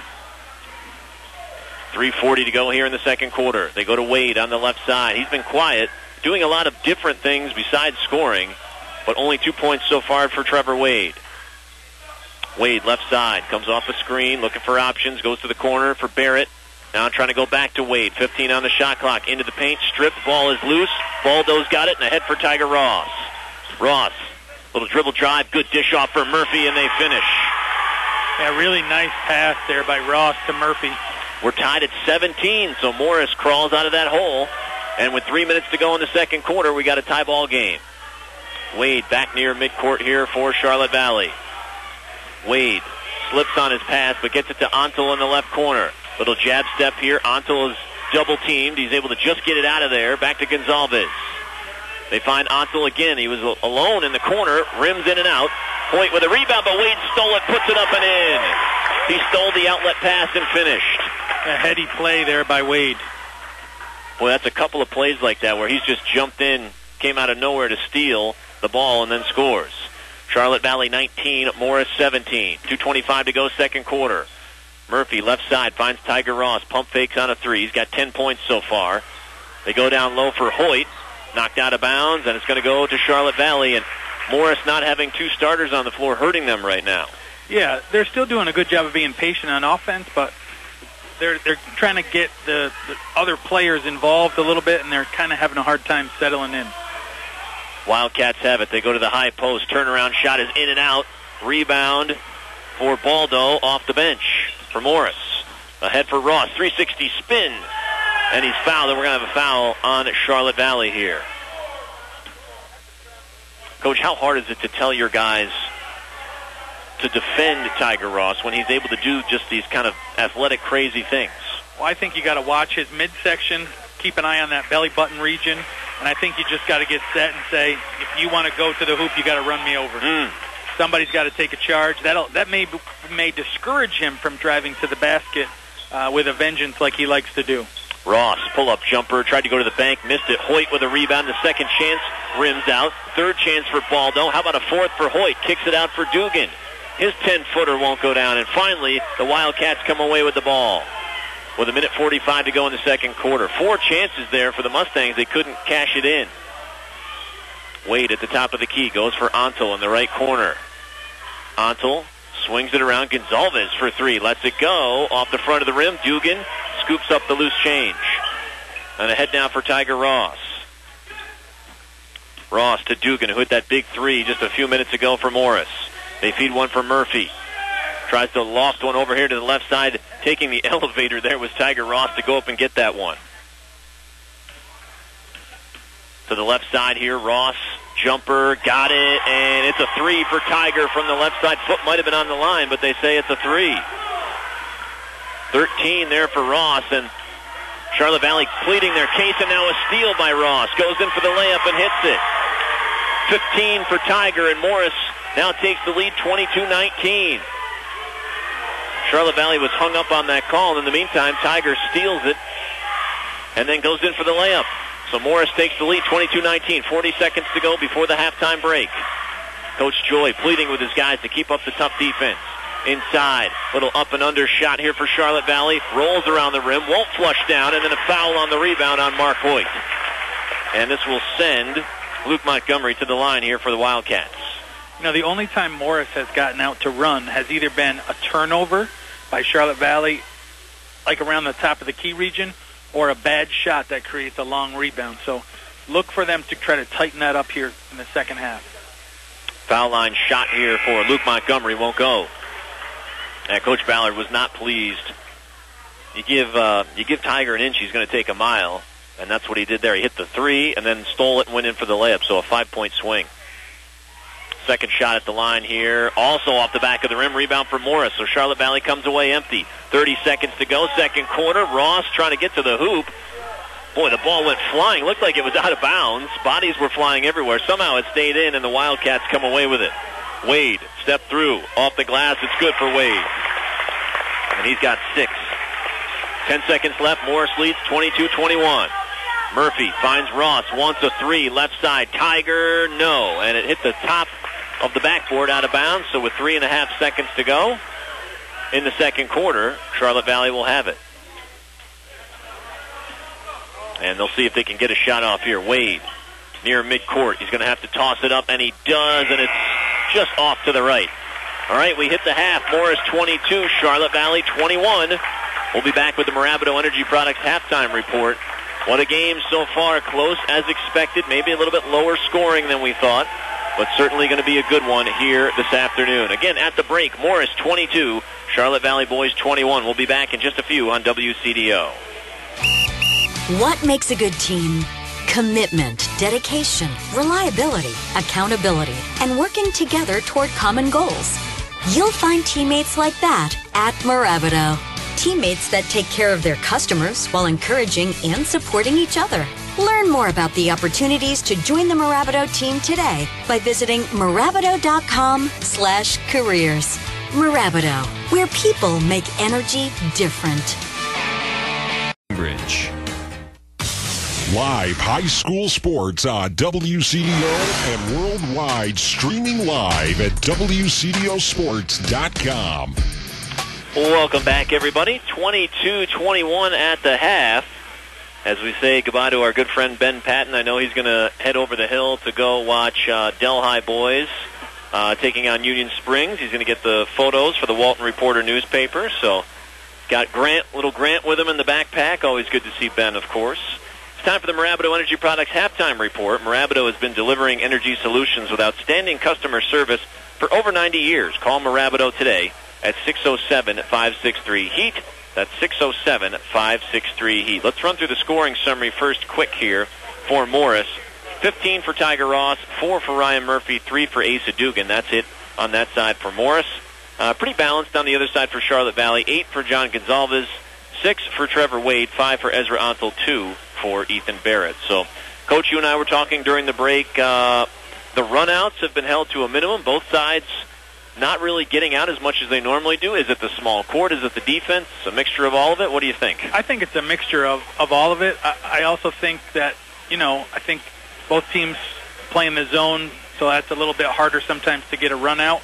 C: 3:40 to go here in the second quarter. They go to Wade on the left side. He's been quiet, doing a lot of different things besides scoring, but only 2 points so far for Trevor Wade. Wade, left side, comes off the screen, looking for options, goes to the corner for Barrett. Now trying to go back to Wade. 15 on the shot clock. Into the paint. Stripped. Ball is loose. Baldo's got it. And ahead for Tiger Ross. Ross. Little dribble drive. Good dish off for Murphy. And they finish.
H: Yeah, really nice pass there by Ross to Murphy.
C: We're tied at 17. So Morris crawls out of that hole. And with 3 minutes to go in the second quarter, we got a tie ball game. Wade back near midcourt here for Charlotte Valley. Wade slips on his pass, but gets it to Ontel in the left corner. Little jab step here. Ontel is double-teamed. He's able to just get it out of there. Back to Gonzalez. They find Ontel again. He was alone in the corner. Rims in and out. Hoyt with a rebound, but Wade stole it, puts it up and in. He stole the outlet pass and finished.
H: A heady play there by Wade.
C: Boy, that's a couple of plays like that where he's just jumped in, came out of nowhere to steal the ball, and then scores. Charlotte Valley 19, Morris 17. 2:25 to go, second quarter. Murphy, left side, finds Tiger Ross. Pump fakes on a three. He's got 10 points so far. They go down low for Hoyt. Knocked out of bounds, and it's going to go to Charlotte Valley. And Morris not having two starters on the floor hurting them right now.
H: Yeah, they're still doing a good job of being patient on offense, but they're trying to get the other players involved a little bit, and they're kind of having a hard time settling in.
C: Wildcats have it. They go to the high post. Turnaround shot is in and out. Rebound for Baldo off the bench for Morris. Ahead for Ross. 360 spin. And he's fouled, and we're going to have a foul on Charlotte Valley here. Coach, how hard is it to tell your guys to defend Tiger Ross when he's able to do just these kind of athletic, crazy things?
H: Well, I think you got to watch his midsection, keep an eye on that belly button region, and I think you just got to get set and say, if you want to go to the hoop, you got to run me over. Somebody's got to take a charge. That may discourage him from driving to the basket with a vengeance like he likes to do.
C: Ross, pull-up jumper, tried to go to the bank, missed it. Hoyt with a rebound. The second chance, rims out. Third chance for Baldo. How about a fourth for Hoyt? Kicks it out for Dugan. His 10-footer won't go down. And finally, the Wildcats come away with the ball with 1:45 to go in the second quarter. 4 chances there for the Mustangs. They couldn't cash it in. Wade at the top of the key goes for Ontel in the right corner. Ontel swings it around. Gonzalez for three. Lets it go off the front of the rim. Dugan scoops up the loose change. And ahead now for Tiger Ross. Ross to Dugan, who hit that big three just a few minutes ago for Morris. They feed one for Murphy. Tries to loft one over here to the left side. Taking the elevator there was Tiger Ross to go up and get that one. To the left side here, Ross. Jumper, got it, and it's a three for Tiger from the left side. Foot might have been on the line, but they say it's a three. 13 there for Ross, and Charlotte Valley pleading their case, and now a steal by Ross. Goes in for the layup and hits it. 15 for Tiger, and Morris now takes the lead 22-19. Charlotte Valley was hung up on that call, and in the meantime, Tiger steals it and then goes in for the layup. So Morris takes the lead 22-19. 40 seconds to go before the halftime break. Coach Joy pleading with his guys to keep up the tough defense. Inside, little up and under shot here for Charlotte Valley. Rolls around the rim, won't flush down, and then a foul on the rebound on Mark Hoyt. And this will send Luke Montgomery to the line here for the Wildcats.
H: You know, the only time Morris has gotten out to run has either been a turnover by Charlotte Valley, like around the top of the key region, or a bad shot that creates a long rebound. So look for them to try to tighten that up here in the second half.
C: Foul line shot here for Luke Montgomery won't go. And Coach Ballard was not pleased. You give Tiger an inch, he's going to take a mile, and that's what he did there. He hit the three and then stole it and went in for the layup, so a 5-point swing. Second shot at the line here, also off the back of the rim, rebound for Morris. So Charlotte Valley comes away empty. 30 seconds to go, second quarter. Ross trying to get to the hoop. Boy, the ball went flying. Looked like it was out of bounds. Bodies were flying everywhere. Somehow it stayed in, and the Wildcats come away with it. Wade, step through, off the glass. It's good for Wade. And he's got 6. 10 seconds left. Morris leads 22-21. Murphy finds Ross, wants a 3, left side. Tiger, no. And it hit the top of the backboard out of bounds. So with 3.5 seconds to go in the second quarter, Charlotte Valley will have it. And they'll see if they can get a shot off here. Wade near midcourt. He's going to have to toss it up, and he does, and it's just off to the right. All right, we hit the half. Morris 22, Charlotte Valley 21. We'll be back with the Mirabito Energy Products halftime report. What a game so far, close as expected, maybe a little bit lower scoring than we thought, but certainly going to be a good one here this afternoon. Again, at the break, Morris 22, Charlotte Valley Boys 21. We'll be back in just a few on WCDO.
Q: What makes a good team? Commitment, dedication, reliability, accountability, and working together toward common goals. You'll find teammates like that at Mirabito. Teammates that take care of their customers while encouraging and supporting each other. Learn more about the opportunities to join the Mirabito team today by visiting Mirabito.com/careers. Mirabito, where people make energy different.
K: Bridge. Live high school sports on WCDO and worldwide, streaming live at WCDOsports.com.
C: Welcome back, everybody. 22-21 at the half. As we say goodbye to our good friend Ben Patton, I know he's going to head over the hill to go watch Delhi boys taking on Union Springs. He's going to get the photos for the Walton Reporter newspaper. So got little Grant with him in the backpack. Always good to see Ben, of course. It's time for the Mirabito Energy Products halftime report. Mirabito has been delivering energy solutions with outstanding customer service for over 90 years. Call Mirabito today at 607-563-HEAT. That's 607-563-HEAT. Let's run through the scoring summary first quick here for Morris. 15 for Tiger Ross, 4 for Ryan Murphy, 3 for Asa Dugan. That's it on that side for Morris. Pretty balanced on the other side for Charlotte Valley. 8 for John Gonzalez, 6 for Trevor Wade, 5 for Ezra Ontel, 2 for Ethan Barrett. So, Coach, you and I were talking during the break. The runouts have been held to a minimum. Both sides not really getting out as much as they normally do. Is it the small court? Is it the defense? A mixture of all of it? What do you think?
H: I think it's a mixture of all of it. I also think that, I think both teams play in the zone, so that's a little bit harder sometimes to get a run out.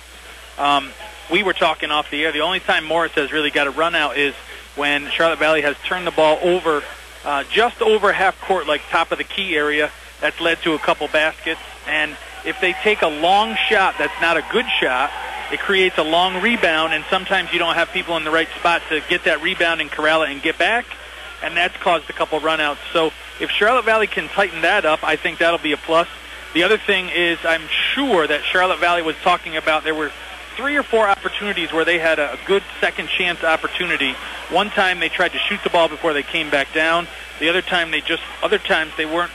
H: We were talking off the air. The only time Morris has really got a run out is when Charlotte Valley has turned the ball over just over half court, like top of the key area. That's led to a couple baskets. And if they take a long shot that's not a good shot, it creates a long rebound, and sometimes you don't have people in the right spot to get that rebound and corral it and get back, and that's caused a couple runouts. So if Charlotte Valley can tighten that up, I think that'll be a plus. The other thing is I'm sure that Charlotte Valley was talking about there were 3 or 4 opportunities where they had a good second chance opportunity. One time they tried to shoot the ball before they came back down. The other time other times they were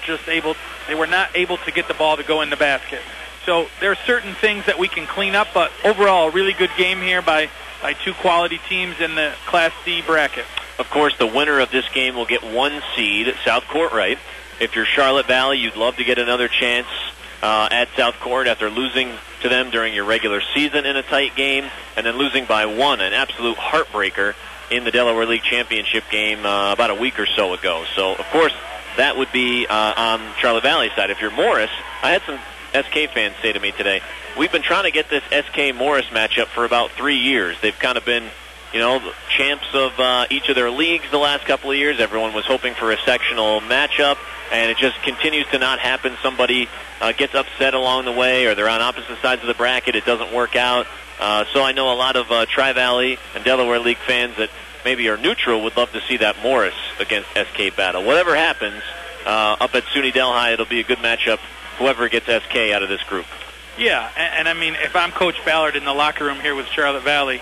H: not able to get the ball to go in the basket. So there are certain things that we can clean up, but overall a really good game here by 2 quality teams in the Class D bracket.
C: Of course, the winner of this game will get 1 seed, South Court, right? If you're Charlotte Valley, you'd love to get another chance at South Court after losing to them during your regular season in a tight game, and then losing by 1, an absolute heartbreaker in the Delaware League Championship game about a week or so ago. So, of course, that would be on Charlotte Valley's side. If you're Morris, I had some SK fans say to me today, we've been trying to get this SK-Morris matchup for about 3 years. They've kind of been, the champs of each of their leagues the last couple of years. Everyone was hoping for a sectional matchup, and it just continues to not happen. Somebody gets upset along the way, or they're on opposite sides of the bracket. It doesn't work out. So I know a lot of Tri-Valley and Delaware League fans that maybe are neutral would love to see that Morris against SK battle. Whatever happens, up at SUNY Delhi, it'll be a good matchup, whoever gets SK out of this group.
H: Yeah, and I mean, if I'm Coach Ballard in the locker room here with Charlotte Valley,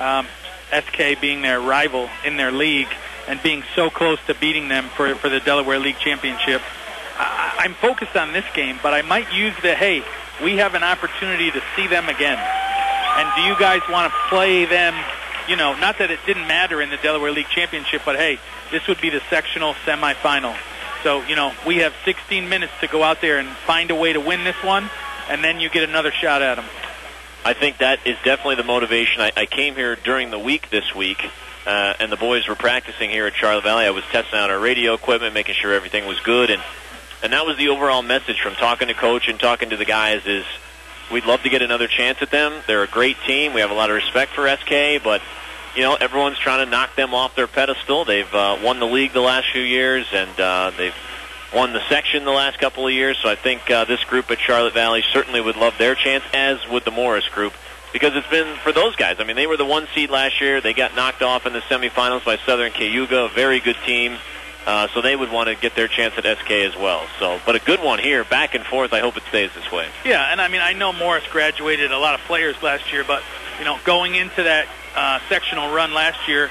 H: SK being their rival in their league and being so close to beating them for the Delaware League Championship, I'm focused on this game, but I might use hey, we have an opportunity to see them again. And do you guys want to play them, not that it didn't matter in the Delaware League Championship, but hey, this would be the sectional semifinal. So, we have 16 minutes to go out there and find a way to win this one, and then you get another shot at them.
C: I think that is definitely the motivation. I came here during the week this week, and the boys were practicing here at Charlotte Valley. I was testing out our radio equipment, making sure everything was good, and that was the overall message from talking to Coach and talking to the guys is we'd love to get another chance at them. They're a great team. We have a lot of respect for SK, but, everyone's trying to knock them off their pedestal. They've won the league the last few years, and they've won the section the last couple of years. So I think this group at Charlotte Valley certainly would love their chance, as would the Morris group, because it's been for those guys. I mean, they were the 1 seed last year. They got knocked off in the semifinals by Southern Cayuga, a very good team. So they would want to get their chance at SK as well. But a good one here, back and forth. I hope it stays this way.
H: Yeah, and I mean, I know Morris graduated a lot of players last year, but, going into that sectional run last year,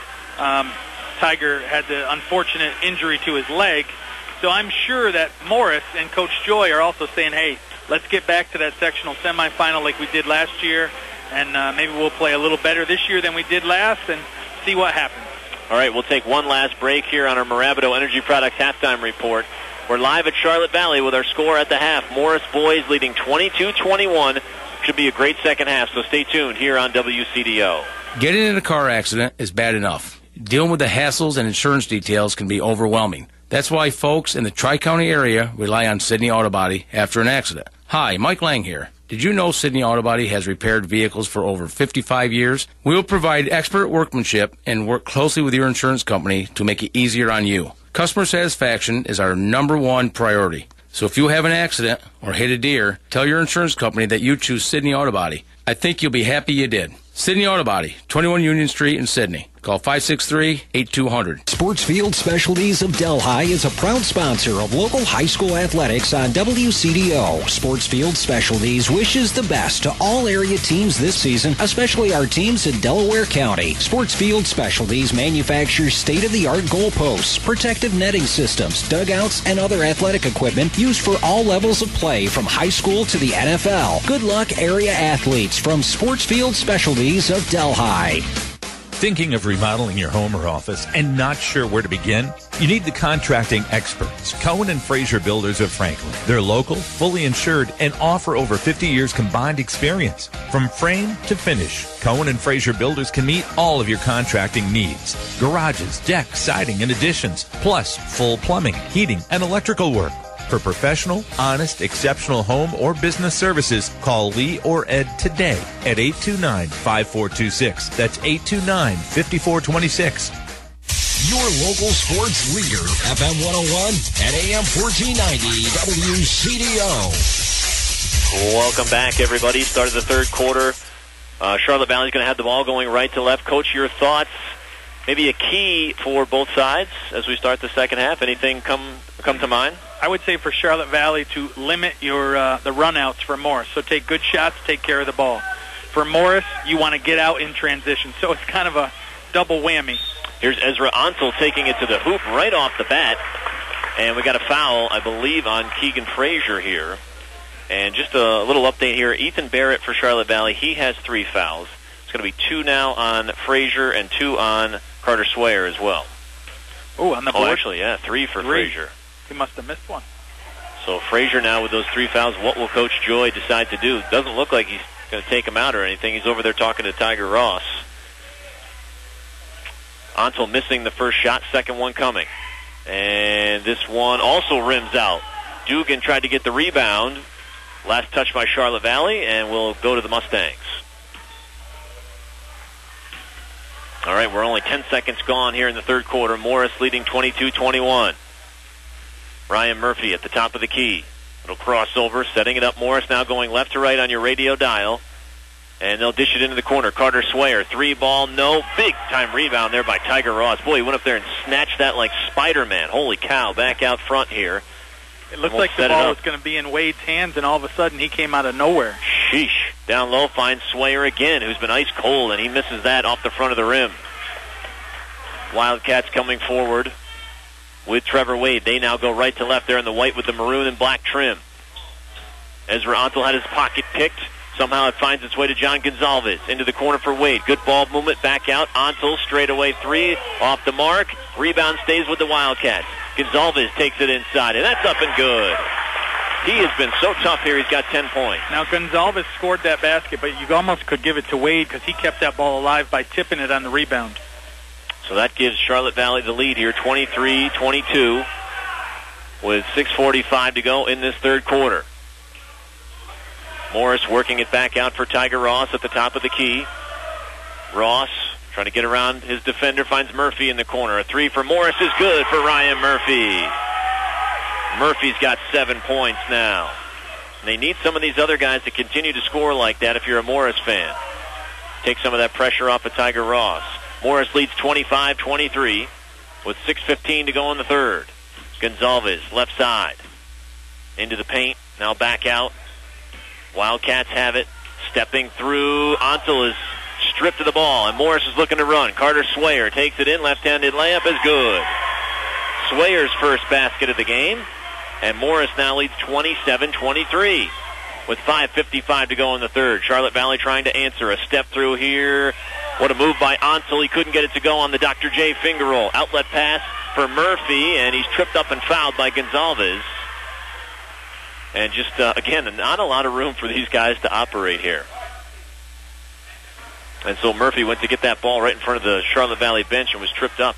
H: Tiger had the unfortunate injury to his leg. So I'm sure that Morris and Coach Joy are also saying, hey, let's get back to that sectional semifinal like we did last year, and maybe we'll play a little better this year than we did last and see what happens.
C: All right, we'll take one last break here on our Marabito Energy Products halftime report. We're live at Charlotte Valley with our score at the half. Morris boys leading 22-21. Should be a great second half, so stay tuned here on WCDO.
R: Getting in a car accident is bad enough. Dealing with the hassles and insurance details can be overwhelming. That's why folks in the Tri-County area rely on Sydney Auto Body after an accident. Hi, Mike Lang here. Did you know Sydney Auto Body has repaired vehicles for over 55 years? We will provide expert workmanship and work closely with your insurance company to make it easier on you. Customer satisfaction is our #1 priority. So if you have an accident or hit a deer, tell your insurance company that you choose Sydney Auto Body. I think you'll be happy you did. Sydney Auto Body, 21 Union Street in Sydney. Call 563-8200.
B: Sportsfield Specialties of Delhi is a proud sponsor of local high school athletics on WCDO. Sportsfield Specialties wishes the best to all area teams this season, especially our teams in Delaware County. Sportsfield Specialties manufactures state-of-the-art goalposts, protective netting systems, dugouts, and other athletic equipment used for all levels of play from high school to the NFL. Good luck, area athletes, from Sportsfield Specialties of Delhi.
P: Thinking of remodeling your home or office and not sure where to begin? You need the contracting experts, Cohen and Fraser Builders of Franklin. They're local, fully insured, and offer over 50 years combined experience. From frame to finish, Cohen and Fraser Builders can meet all of your contracting needs. Garages, decks, siding, and additions, plus full plumbing, heating, and electrical work. For professional, honest, exceptional home or business services, call Lee or Ed today at 829-5426. That's 829-5426.
B: Your local sports leader, FM 101 and AM 1490 WCDO.
C: Welcome back, everybody. Start of the third quarter. Charlotte Valley's going to have the ball going right to left. Coach, your thoughts? Maybe a key for both sides as we start the second half. Anything come to mind?
H: I would say for Charlotte Valley to limit your the runouts for Morris. So take good shots, take care of the ball. For Morris, you want to get out in transition. So it's kind of a double whammy.
C: Here's Ezra Ansel taking it to the hoop right off the bat. And we got a foul, I believe, on Keegan Frazier here. And just a little update here. Ethan Barrett for Charlotte Valley, he has 3 fouls. It's going to be 2 now on Frazier and 2 on Carter Swayer as well.
H: Oh, on the board?
C: Oh, actually, yeah, 3 for Frazier.
H: He must have missed one.
C: So Frazier now with those 3 fouls. What will Coach Joy decide to do? Doesn't look like he's going to take him out or anything. He's over there talking to Tiger Ross. Ansel missing the first shot, second one coming. And this one also rims out. Dugan tried to get the rebound. Last touch by Charlotte Valley, and we'll go to the Mustangs. All right, we're only 10 seconds gone here in the third quarter. Morris leading 22-21. Ryan Murphy at the top of the key. Little crossover, setting it up. Morris now going left to right on your radio dial. And they'll dish it into the corner. Carter Swayer, 3-ball, no. Big-time rebound there by Tiger Ross. Boy, he went up there and snatched that like Spider-Man. Holy cow, back out front here.
H: It looked like the ball was going to be in Wade's hands, and all of a sudden he came out of nowhere.
C: Sheesh. Down low finds Swayer again, who's been ice cold, and he misses that off the front of the rim. Wildcats coming forward with Trevor Wade. They now go right to left there in the white with the maroon and black trim. Ezra Ontel had his pocket picked. Somehow it finds its way to John Gonzalez. Into the corner for Wade. Good ball movement. Back out. Ontel straightaway 3. Off the mark. Rebound stays with the Wildcats. Gonzalez takes it inside, and that's up and good. He has been so tough here. He's got 10 points.
H: Now, Gonzalez scored that basket, but you almost could give it to Wade because he kept that ball alive by tipping it on the rebound.
C: So that gives Charlotte Valley the lead here, 23-22, with 6:45 to go in this third quarter. Morris working it back out for Tiger Ross at the top of the key. Ross trying to get around his defender, finds Murphy in the corner. A 3 for Morris is good for Ryan Murphy. Murphy's got 7 points now. And they need some of these other guys to continue to score like that if you're a Morris fan. Take some of that pressure off of Tiger Ross. Morris leads 25-23 with 6:15 to go in the third. Gonzalez, left side. Into the paint, now back out. Wildcats have it. Stepping through. Ontel is stripped of the ball, and Morris is looking to run. Carter Swayer takes it in. Left-handed layup is good. Swayer's first basket of the game, and Morris now leads 27-23 with 5:55 to go in the third. Charlotte Valley trying to answer. A step through here. What a move by Ontel. He couldn't get it to go on the Dr. J finger roll. Outlet pass for Murphy, and he's tripped up and fouled by Gonzalez. And just, again, not a lot of room for these guys to operate here. And so Murphy went to get that ball right in front of the Charlotte Valley bench and was tripped up.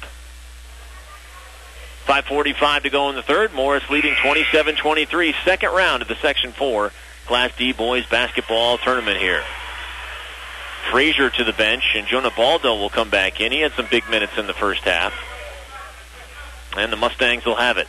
C: 5:45 to go in the third. Morris leading 27-23. Second round of the Section 4 Class D boys basketball tournament here. Frazier to the bench, and Jonah Baldo will come back in. He had some big minutes in the first half. And the Mustangs will have it.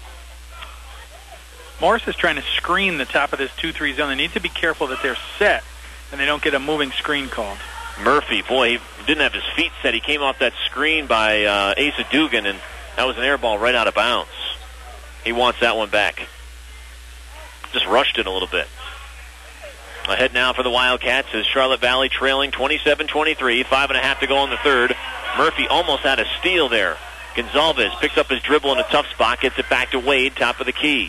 H: Morris is trying to screen the top of this 2-3 zone. They need to be careful that they're set and they don't get a moving screen called.
C: Murphy, boy, he didn't have his feet set. He came off that screen by Asa Dugan, and that was an air ball right out of bounds. He wants that one back. Just rushed it a little bit. Ahead now for the Wildcats is Charlotte Valley trailing 27-23, 5.5 to go in the third. Murphy almost had a steal there. Gonzalez picks up his dribble in a tough spot, gets it back to Wade, top of the key.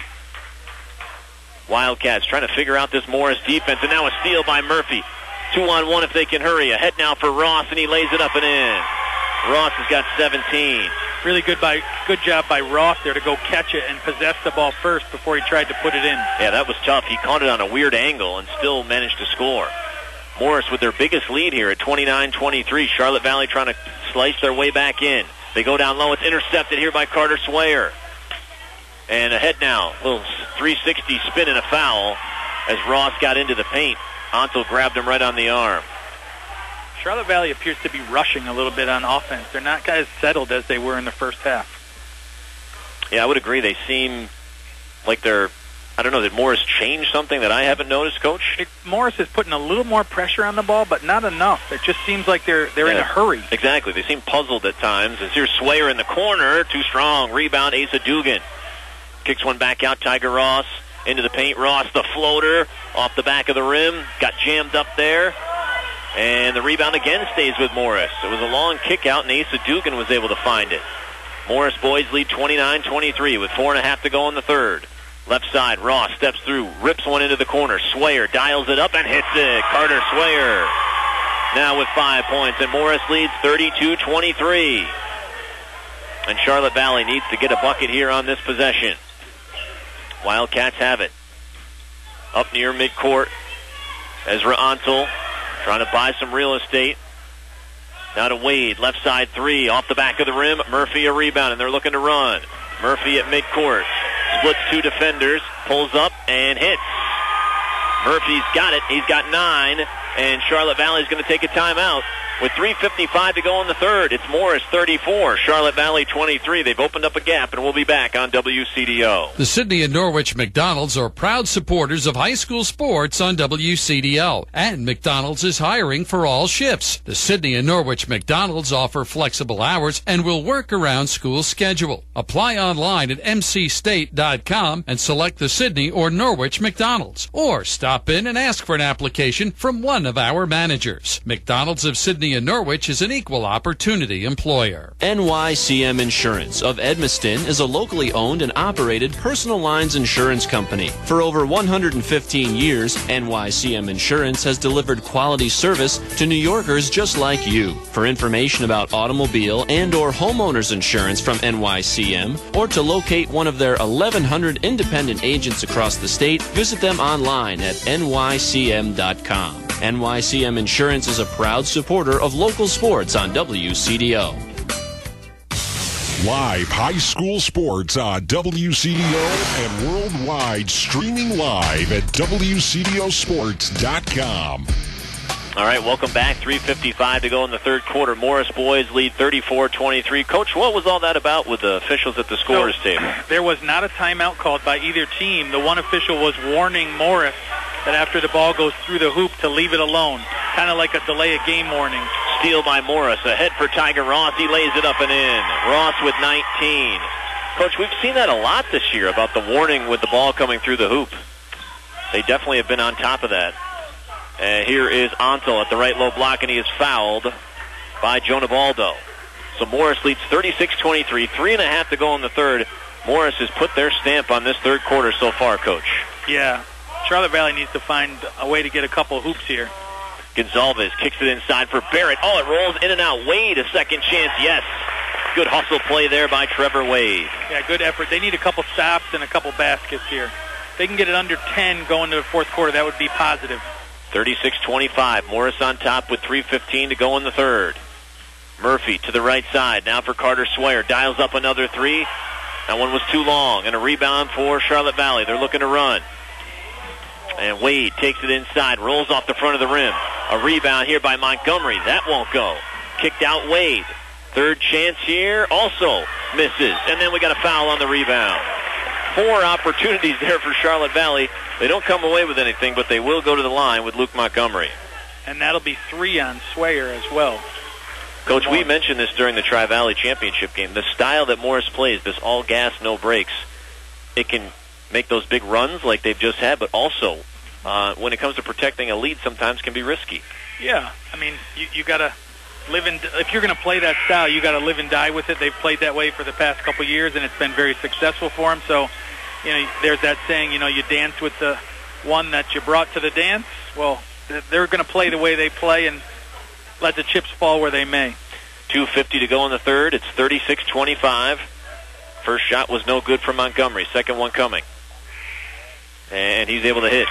C: Wildcats trying to figure out this Morris defense, and now a steal by Murphy. 2-on-1 if they can hurry. Ahead now for Ross, and he lays it up and in. Ross has got 17.
H: Really good job by Ross there to go catch it and possess the ball first before he tried to put it in.
C: Yeah, that was tough. He caught it on a weird angle and still managed to score. Morris with their biggest lead here at 29-23. Charlotte Valley trying to slice their way back in. They go down low. It's intercepted here by Carter Swayer. And ahead now, a little 360 spin and a foul as Ross got into the paint. Ontel grabbed him right on the arm.
H: Charlotte Valley appears to be rushing a little bit on offense. They're not as settled as they were in the first half.
C: Yeah, I would agree. They seem like they're, I don't know, did Morris change something that I haven't noticed, Coach?
H: Morris is putting a little more pressure on the ball, but not enough. It just seems like they're in a hurry.
C: Exactly. They seem puzzled at times. As here's Swayer in the corner. Too strong. Rebound, Asa Dugan. Kicks one back out, Tiger Ross. Into the paint, Ross, the floater. Off the back of the rim. Got jammed up there. And the rebound again stays with Morris. It was a long kick out, and Asa Dugan was able to find it. Morris boys lead 29-23 with 4.5 to go in the third. Left side, Ross steps through, rips one into the corner. Swayer dials it up and hits it. Carter Swayer now with 5 points, and Morris leads 32-23. And Charlotte Valley needs to get a bucket here on this possession. Wildcats have it. Up near midcourt, Ezra Ontel trying to buy some real estate. Now to Wade, left side 3, off the back of the rim. Murphy a rebound, and they're looking to run. Murphy at midcourt, splits 2 defenders, pulls up and hits. Murphy's got it. He's got 9, and Charlotte Valley's going to take a timeout. with 3:55 to go in the third. It's Morris 34, Charlotte Valley 23. They've opened up a gap, and we'll be back on WCDO.
M: The Sidney and Norwich McDonald's are proud supporters of high school sports on WCDO, and McDonald's is hiring for all shifts. The Sidney and Norwich McDonald's offer flexible hours and will work around school schedule. Apply online at mcstate.com and select the Sidney or Norwich McDonald's, or stop in and ask for an application from one of our managers. McDonald's of Sidney and Norwich is an equal opportunity employer.
F: NYCM Insurance of Edmiston is a locally owned and operated personal lines insurance company. For over 115 years, NYCM Insurance has delivered quality service to New Yorkers just like you. For information about automobile and or homeowners insurance from NYCM, or to locate one of their 1,100 independent agents across the state, visit them online at nycm.com. NYCM Insurance is a proud supporter of local sports on WCDO.
K: Live high school sports on WCDO and worldwide, streaming live at WCDOsports.com.
C: All right, welcome back. 3:55 to go in the third quarter. Morris boys lead 34-23. Coach, what was all that about with the officials at the scorer's table?
H: There was not a timeout called by either team. The one official was warning Morris that after the ball goes through the hoop to leave it alone, kind of like a delay of game warning.
C: Steal by Morris. Ahead for Tiger Ross. He lays it up and in. Ross with 19. Coach, we've seen that a lot this year about the warning with the ball coming through the hoop. They definitely have been on top of that. Here is Antel at the right low block, and he is fouled by Jonah Baldo. So Morris leads 36-23. 3.5 to go in the third. Morris has put their stamp on this third quarter so far, Coach.
H: Yeah. Charlotte Valley needs to find a way to get a couple of hoops here.
C: Gonzalez kicks it inside for Barrett. Oh, it rolls in and out. Wade, a second chance. Yes. Good hustle play there by Trevor Wade.
H: Yeah, good effort. They need a couple stops and a couple baskets here. If they can get it under 10 going to the fourth quarter, that would be positive.
C: 36-25. Morris on top with 3:15 to go in the third. Murphy to the right side. Now for Carter Swire. Dials up another three. That one was too long. And a rebound for Charlotte Valley. They're looking to run. And Wade takes it inside. Rolls off the front of the rim. A rebound here by Montgomery. That won't go. Kicked out Wade. Third chance here. Also misses. And then we got a foul on the rebound. 4 opportunities there for Charlotte Valley. They don't come away with anything, but they will go to the line with Luke Montgomery.
H: And that'll be 3 on Swire as well.
C: Coach, we mentioned this during the Tri-Valley Championship game. The style that Morris plays, this all gas, no brakes, it can make those big runs like they've just had, but also when it comes to protecting a lead, sometimes can be risky.
H: Yeah, I mean, you got to live and if you're going to play that style, you got to live and die with it. They've played that way for the past couple years, and it's been very successful for them. So, you know, there's that saying, you know, you dance with the one that you brought to the dance. Well, they're going to play the way they play and let the chips fall where they may.
C: 2:50 to go in the third. It's 36-25. First shot was no good for Montgomery. Second one coming. And he's able to hit.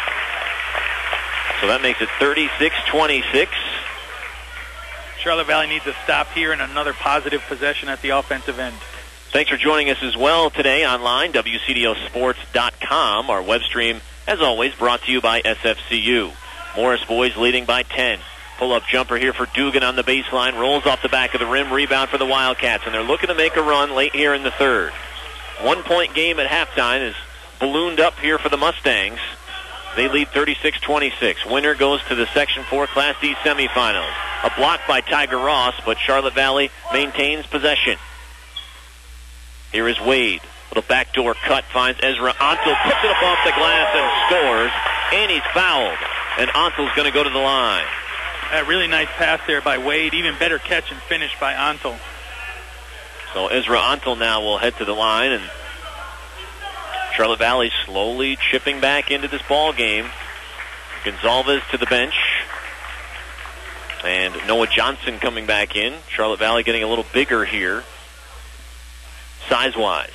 C: So that makes it 36-26.
H: Charlotte Valley needs a stop here and another positive possession at the offensive end.
C: Thanks for joining us as well today online, WCDOsports.com. Our web stream, as always, brought to you by SFCU. Morris boys leading by 10. Pull-up jumper here for Dugan on the baseline. Rolls off the back of the rim. Rebound for the Wildcats. And they're looking to make a run late here in the third. 1-point game at halftime is ballooned up here for the Mustangs. They lead 36-26. Winner goes to the Section 4 Class D semifinals. A block by Tiger Ross, but Charlotte Valley maintains possession. Here is Wade. Little backdoor cut, finds Ezra Antel, puts it up off the glass and scores. And he's fouled. And Antel's going to go to the line.
H: A really nice pass there by Wade. Even better catch and finish by Antel.
C: So Ezra Antel now will head to the line, and Charlotte Valley slowly chipping back into this ball game. Gonzalez to the bench. And Noah Johnson coming back in. Charlotte Valley getting a little bigger here, size-wise.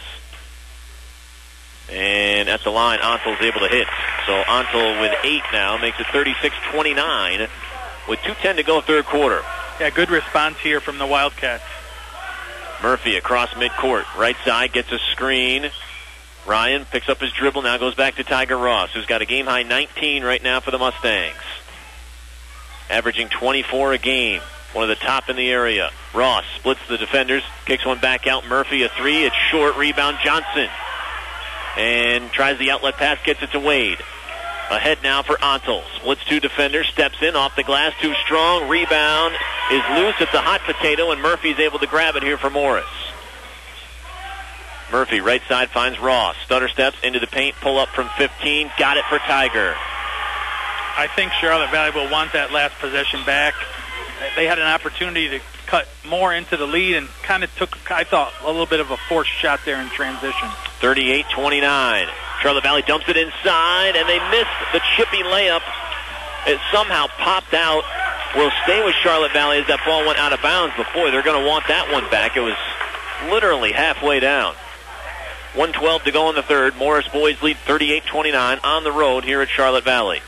C: And at the line, Antel's able to hit. So Antel with 8 now makes it 36-29 with 2:10 to go third quarter.
H: Yeah, good response here from the Wildcats.
C: Murphy across midcourt. Right side gets a screen. Ryan picks up his dribble, now goes back to Tiger Ross, who's got a game-high 19 right now for the Mustangs. Averaging 24 a game. one of the top in the area. Ross splits the defenders, kicks one back out. Murphy, a three. It's short. Rebound, Johnson. And tries the outlet pass, gets it to Wade. Ahead now for Ontel. Splits two defenders, steps in, off the glass, too strong. Rebound is loose. It's a hot potato, and Murphy's able to grab it here for Morris. Murphy, right side, finds Ross. Stutter steps into the paint, pull up from 15. Got it for Tiger.
H: I think Charlotte Valley will want that last possession back. They had an opportunity to cut more into the lead and kind of took, I thought, a little bit of a forced shot there in transition.
C: 38-29. Charlotte Valley dumps it inside, and they missed the chippy layup. It somehow popped out. Will stay with Charlotte Valley as that ball went out of bounds. But, boy, they're going to want that one back. It was literally halfway down. 1:12 to go in the third. Morris boys lead 38-29 on the road here at Charlotte Valley.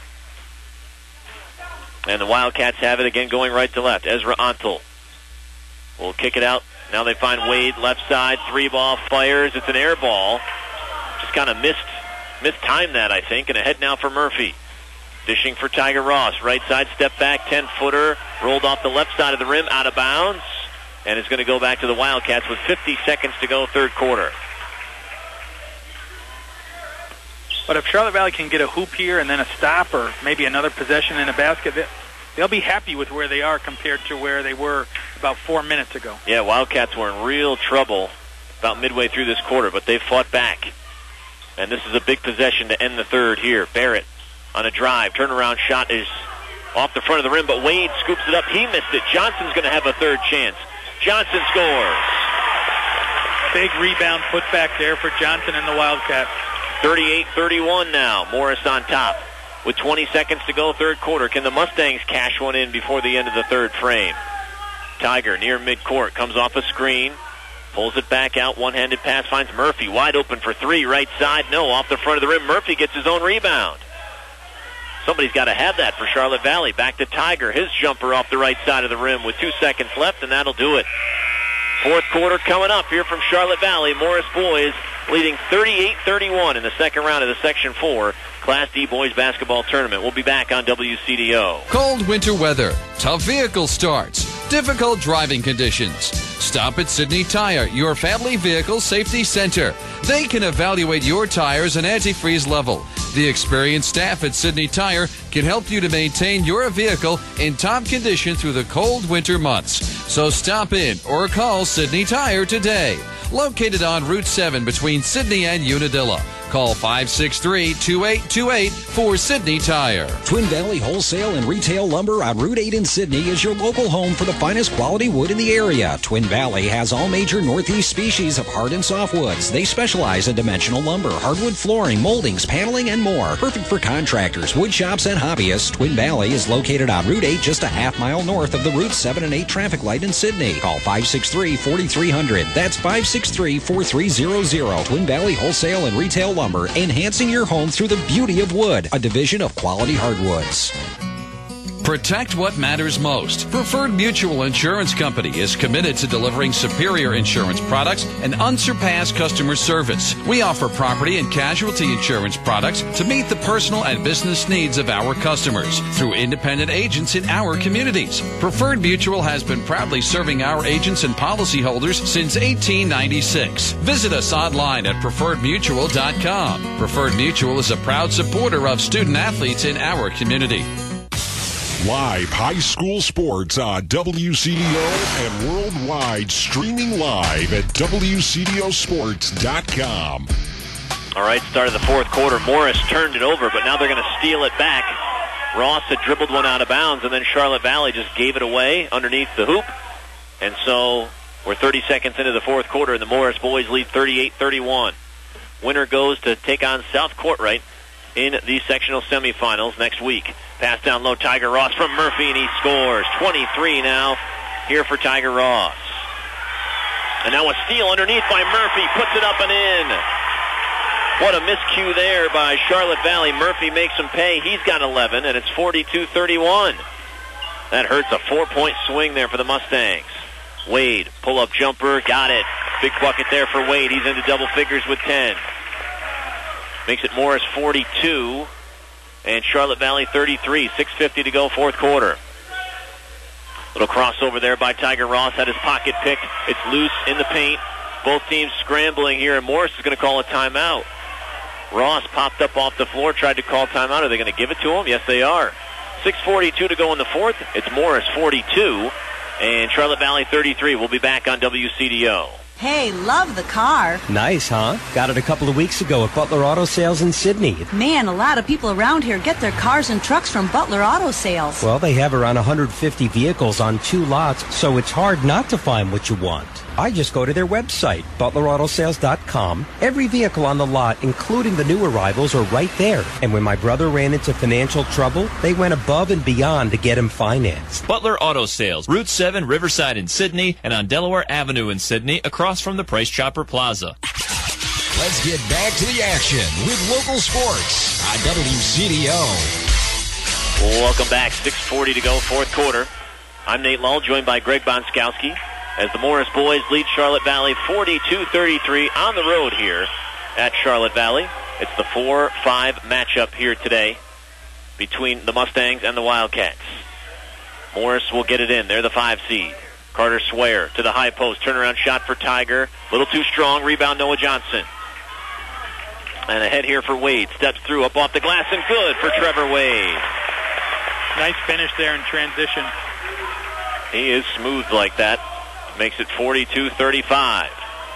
C: And the Wildcats have it again going right to left. Ezra Ontel will kick it out. Now they find Wade left side. Three ball fires. It's an air ball. Just kind of mistimed that, I think. And ahead now for Murphy. Dishing for Tiger Ross. Right side, step back, 10-footer. Rolled off the left side of the rim, out of bounds. And it's going to go back to the Wildcats with 50 seconds to go, third quarter.
H: But if Charlotte Valley can get a hoop here and then a stop or maybe another possession in a basket, they'll be happy with where they are compared to where they were about 4 minutes ago.
C: Yeah, Wildcats were in real trouble about midway through this quarter, but they've fought back. And this is a big possession to end the third here. Barrett on a drive. Turnaround shot is off the front of the rim, but Wade scoops it up. He missed it. Johnson's going to have a third chance. Johnson scores.
H: Big rebound put back there for Johnson and the Wildcats.
C: 38-31 now. Morris on top with 20 seconds to go, third quarter. Can the Mustangs cash one in before the end of the third frame? Tiger near midcourt, comes off a screen, pulls it back out, one-handed pass, finds Murphy wide open for three, right side, no, off the front of the rim. Murphy gets his own rebound. Somebody's got to have that for Charlotte Valley. Back to Tiger, his jumper off the right side of the rim with 2 seconds left, and that'll do it. Fourth quarter coming up here from Charlotte Valley. Morris boys leading 38-31 in the second round of the Section 4 Class D Boys Basketball Tournament. We'll be back on WCDO.
N: Cold winter weather, tough vehicle starts, difficult driving conditions. Stop at Sidney Tire, your family vehicle safety center. They can evaluate your tires and antifreeze level. The experienced staff at Sidney Tire can help you to maintain your vehicle in top condition through the cold winter months. So stop in or call Sidney Tire today. Located on Route 7 between Sidney and Unadilla. Call 563-2828 for Sidney Tire.
B: Twin Valley Wholesale and Retail Lumber on Route 8 in Sidney is your local home for the finest quality wood in the area. Twin Valley has all major Northeast species of hard and softwoods. They specialize in dimensional lumber, hardwood flooring, moldings, paneling, and more. Perfect for contractors, wood shops, and hobbyists. Twin Valley is located on Route 8, just a half mile north of the Route 7 and 8 traffic light in Sidney. Call 563-4300. That's 563-4300. Twin Valley Wholesale and Retail Lumber, enhancing your home through the beauty of wood, a division of Quality Hardwoods.
N: Protect what matters most. Preferred Mutual Insurance Company is committed to delivering superior insurance products and unsurpassed customer service. We offer property and casualty insurance products to meet the personal and business needs of our customers through independent agents in our communities. Preferred Mutual has been proudly serving our agents and policyholders since 1896. Visit us online at preferredmutual.com. Preferred Mutual is a proud supporter of student athletes in our community.
K: Live high school sports on WCDO and worldwide, streaming live at WCDOsports.com.
C: All right, start of the fourth quarter. Morris turned it over, but now they're going to steal it back. Ross had dribbled one out of bounds, and then Charlotte Valley just gave it away underneath the hoop. And so we're 30 seconds into the fourth quarter, and the Morris boys lead 38-31. Winner goes to take on South Courtright in the sectional semifinals next week. Pass down low, Tiger Ross from Murphy, and he scores. 23 now here for Tiger Ross. And now a steal underneath by Murphy. Puts it up and in. What a miscue there by Charlotte Valley. Murphy makes him pay. He's got 11, and it's 42-31. That hurts. A 4-point swing there for the Mustangs. Wade, pull-up jumper, got it. Big bucket there for Wade. He's into double figures with 10. Makes it Morris 42 and Charlotte Valley 33. 6:50 to go, fourth quarter. Little crossover there by Tiger Ross. Had his pocket pick. It's loose in the paint. Both teams scrambling here, and Morris is going to call a timeout. Ross popped up off the floor, tried to call timeout. Are they going to give it to him? Yes, they are. 6:42 to go in the fourth. It's Morris 42 and Charlotte Valley 33. We'll be back on WCDO.
S: Hey, love the car.
T: Nice, huh? Got it a couple of weeks ago at Butler Auto Sales in Sydney.
S: Man, a lot of people around here get their cars and trucks from Butler Auto Sales.
T: Well, they have around 150 vehicles on 2 lots, so it's hard not to find what you want. I just go to their website, ButlerAutoSales.com. Every vehicle on the lot, including the new arrivals, are right there. And when my brother ran into financial trouble, they went above and beyond to get him financed.
F: Butler Auto Sales, Route 7, Riverside in Sydney, and on Delaware Avenue in Sydney, across from the Price Chopper Plaza.
U: Let's get back to the action with local sports on WCDO.
C: Welcome back. 6:40 to go, fourth quarter. I'm Nate Lull, joined by Greg Bonskowski, as the Morris boys lead Charlotte Valley 42-33 on the road here at Charlotte Valley. It's the 4-5 matchup here today between the Mustangs and the Wildcats. Morris will get it in. They're the 5 seed. Carter Swear to the high post. Turnaround shot for Tiger. A little too strong. Rebound Noah Johnson. And ahead here for Wade. Steps through up off the glass and good for Trevor Wade.
H: Nice finish there in transition.
C: He is smooth like that. Makes it 42-35.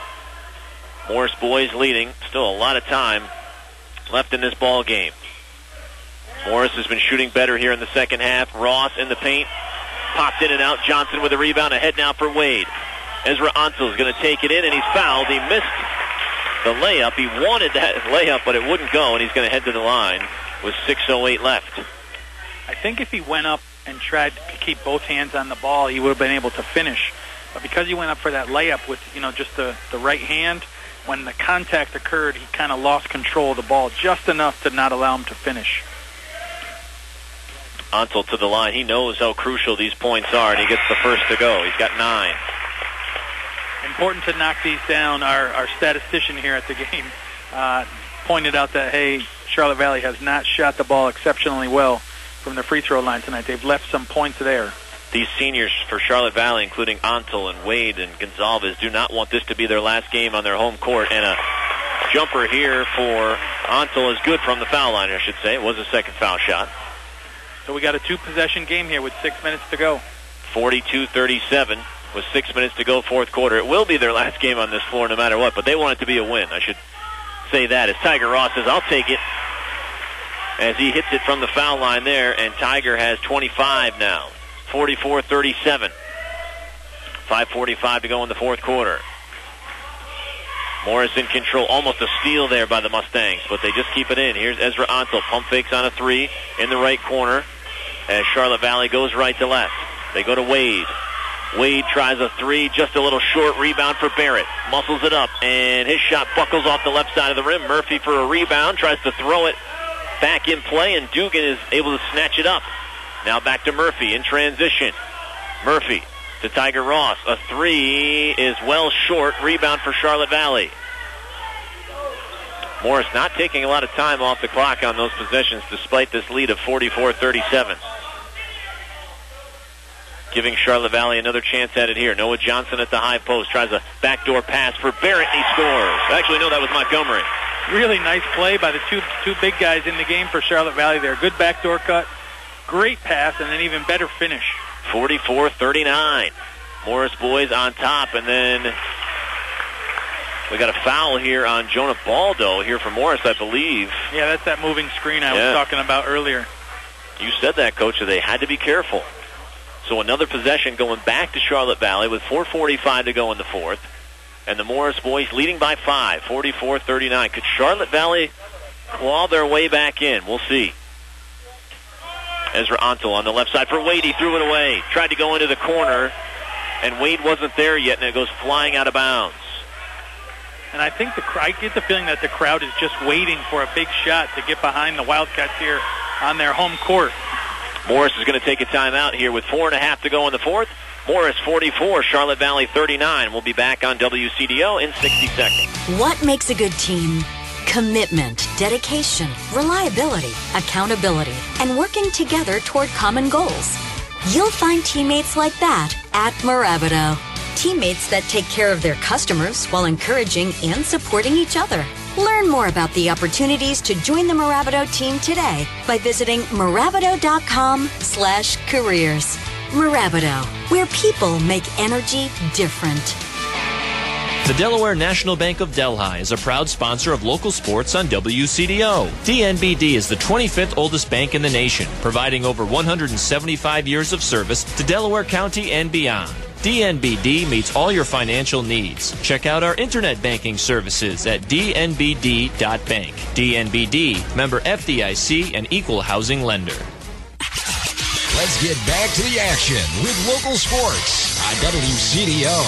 C: Morris boys leading. Still a lot of time left in this ball game. Morris has been shooting better here in the second half. Ross in the paint. Popped in and out. Johnson with a rebound. Ahead now for Wade. Ezra Ansel is going to take it in, and he's fouled. He missed the layup. He wanted that layup, but it wouldn't go, and he's going to head to the line with 6:08 left.
H: I think if he went up and tried to keep both hands on the ball, he would have been able to finish. But because he went up for that layup with, just the right hand, when the contact occurred, he kind of lost control of the ball just enough to not allow him to finish.
C: Ansel to the line. He knows how crucial these points are, and he gets the first to go. He's got 9.
H: Important to knock these down. Our statistician here at the game pointed out that, hey, Charlotte Valley has not shot the ball exceptionally well from the free throw line tonight. They've left some points there.
C: These seniors for Charlotte Valley, including Ansel and Wade and Gonzalez, do not want this to be their last game on their home court. And a jumper here for Ansel is good from the foul line, I should say. It was a second foul shot.
H: So we got a 2-possession game here with 6 minutes to go.
C: 42-37 with 6 minutes to go, fourth quarter. It will be their last game on this floor no matter what, but they want it to be a win. I should say that as Tiger Ross says, I'll take it, as he hits it from the foul line there, and Tiger has 25 now. 44-37. 5:45 to go in the fourth quarter. Morris in control. Almost a steal there by the Mustangs, but they just keep it in. Here's Ezra Ansel. Pump fakes on a 3 in the right corner as Charlotte Valley goes right to left. They go to Wade. Wade tries a 3, just a little short. Rebound for Barrett. Muscles it up, and his shot buckles off the left side of the rim. Murphy for a rebound. Tries to throw it back in play, and Dugan is able to snatch it up. Now back to Murphy in transition. Murphy to Tiger Ross. A 3 is well short. Rebound for Charlotte Valley. Morris not taking a lot of time off the clock on those possessions despite this lead of 44-37. Giving Charlotte Valley another chance at it here. Noah Johnson at the high post. Tries a backdoor pass for Barrett, and he scores. Actually, no, that was Montgomery.
H: Really nice play by the two big guys in the game for Charlotte Valley there. Good backdoor cut. Great pass, and an even better finish.
C: 44-39. Morris boys on top, and then we got a foul here on Jonah Baldo here for Morris, I believe.
H: Yeah, that's that moving screen I was talking about earlier.
C: You said that, Coach, that they had to be careful. So another possession going back to Charlotte Valley with 4:45 to go in the fourth. And the Morris boys leading by 5, 44-39. Could Charlotte Valley claw their way back in? We'll see. Ezra Ansel on the left side for Wade. He threw it away. Tried to go into the corner, and Wade wasn't there yet, and it goes flying out of bounds.
H: And I think I get the feeling that the crowd is just waiting for a big shot to get behind the Wildcats here on their home court.
C: Morris is going to take a timeout here with 4.5 to go in the fourth. Morris 44, Charlotte Valley 39. We'll be back on WCDO in 60 seconds.
Q: What makes a good team? Commitment, dedication, reliability, accountability, and working together toward common goals. You'll find teammates like that at Mirabito. Teammates that take care of their customers while encouraging and supporting each other. Learn more about the opportunities to join the Mirabito team today by visiting Mirabito.com/careers. Mirabito, where people make energy different.
F: The Delaware National Bank of Delhi is a proud sponsor of local sports on WCDO. DNBD is the 25th oldest bank in the nation, providing over 175 years of service to Delaware County and beyond. DNBD meets all your financial needs. Check out our internet banking services at dnbd.bank. DNBD, member FDIC and equal housing lender.
U: Let's get back to the action with local sports on WCDO.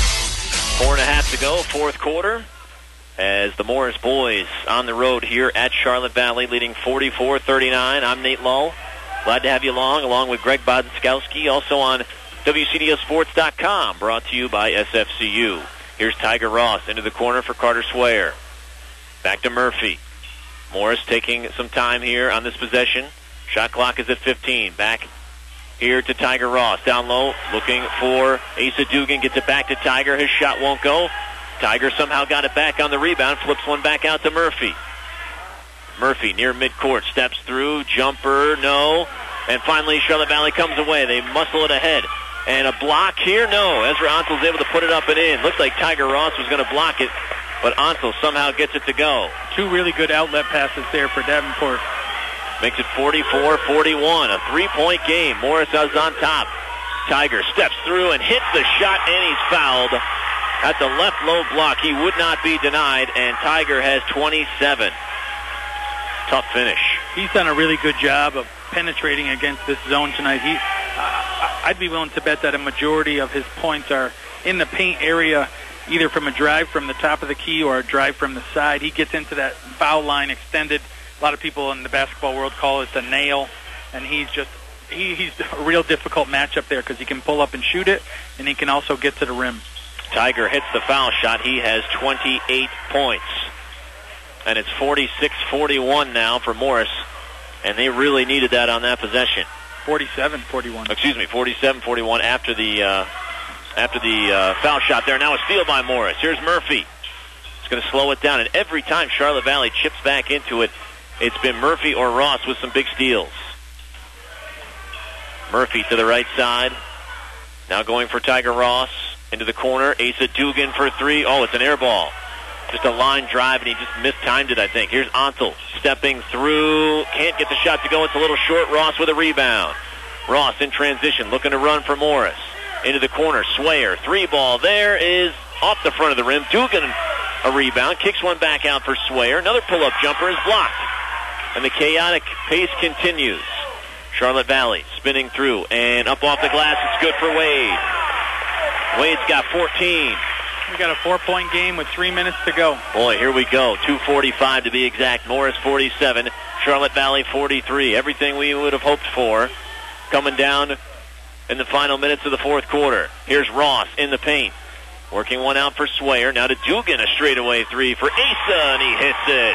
C: 4.5 to go, fourth quarter, as the Morris boys on the road here at Charlotte Valley, leading 44-39. I'm Nate Lull. Glad to have you along with Greg Bodenskowski, also on WCDOsports.com, brought to you by SFCU. Here's Tiger Ross into the corner for Carter Swayer. Back to Murphy. Morris taking some time here on this possession. Shot clock is at 15. Back here to Tiger Ross. Down low, looking for Asa Dugan. Gets it back to Tiger. His shot won't go. Tiger somehow got it back on the rebound. Flips one back out to Murphy. Murphy near midcourt. Steps through. Jumper, no. And finally, Charlotte Valley comes away. They muscle it ahead. And a block here? No. Ezra Onsel's able to put it up and in. Looks like Tiger Ross was going to block it, but Onsel somehow gets it to go.
H: Two really good outlet passes there for Davenport.
C: Makes it 44-41. A three-point game. Morris is on top. Tiger steps through and hits the shot, and he's fouled. At the left low block, he would not be denied, and Tiger has 27. Tough finish.
H: He's done a really good job of penetrating against this zone tonight. I'd be willing to bet that a majority of his points are in the paint area, either from a drive from the top of the key or a drive from the side. He gets into that foul line extended. A lot of people in the basketball world call it the nail, and he's a real difficult matchup there because he can pull up and shoot it, and he can also get to the rim.
C: Tiger hits the foul shot. He has 28 points. And it's 46-41 now for Morris, and they really needed that on that possession.
H: 47-41.
C: Excuse me, 47-41 after the foul shot there. Now a steal by Morris. Here's Murphy. It's going to slow it down, and every time Charlotte Valley chips back into it, it's been Murphy or Ross with some big steals. Murphy to the right side. Now going for Tiger Ross. Into the corner. Asa Dugan for three. Oh, it's an air ball. Just a line drive, and he just mistimed it, I think. Here's Onsel stepping through. Can't get the shot to go. It's a little short. Ross with a rebound. Ross in transition, looking to run for Morris. Into the corner. Swayer. Three ball there is off the front of the rim. Dugan a rebound. Kicks one back out for Swayer. Another pull-up jumper is blocked. And the chaotic pace continues. Charlotte Valley spinning through. And up off the glass. It's good for Wade. Wade's got 14.
H: We got a 4-point game with 3 minutes to go.
C: Boy, here we go. 2:45 to be exact. Morris 47, Charlotte Valley 43. Everything we would have hoped for coming down in the final minutes of the fourth quarter. Here's Ross in the paint. Working one out for Swayer. Now to Dugan, a straightaway three for Asa, and he hits it.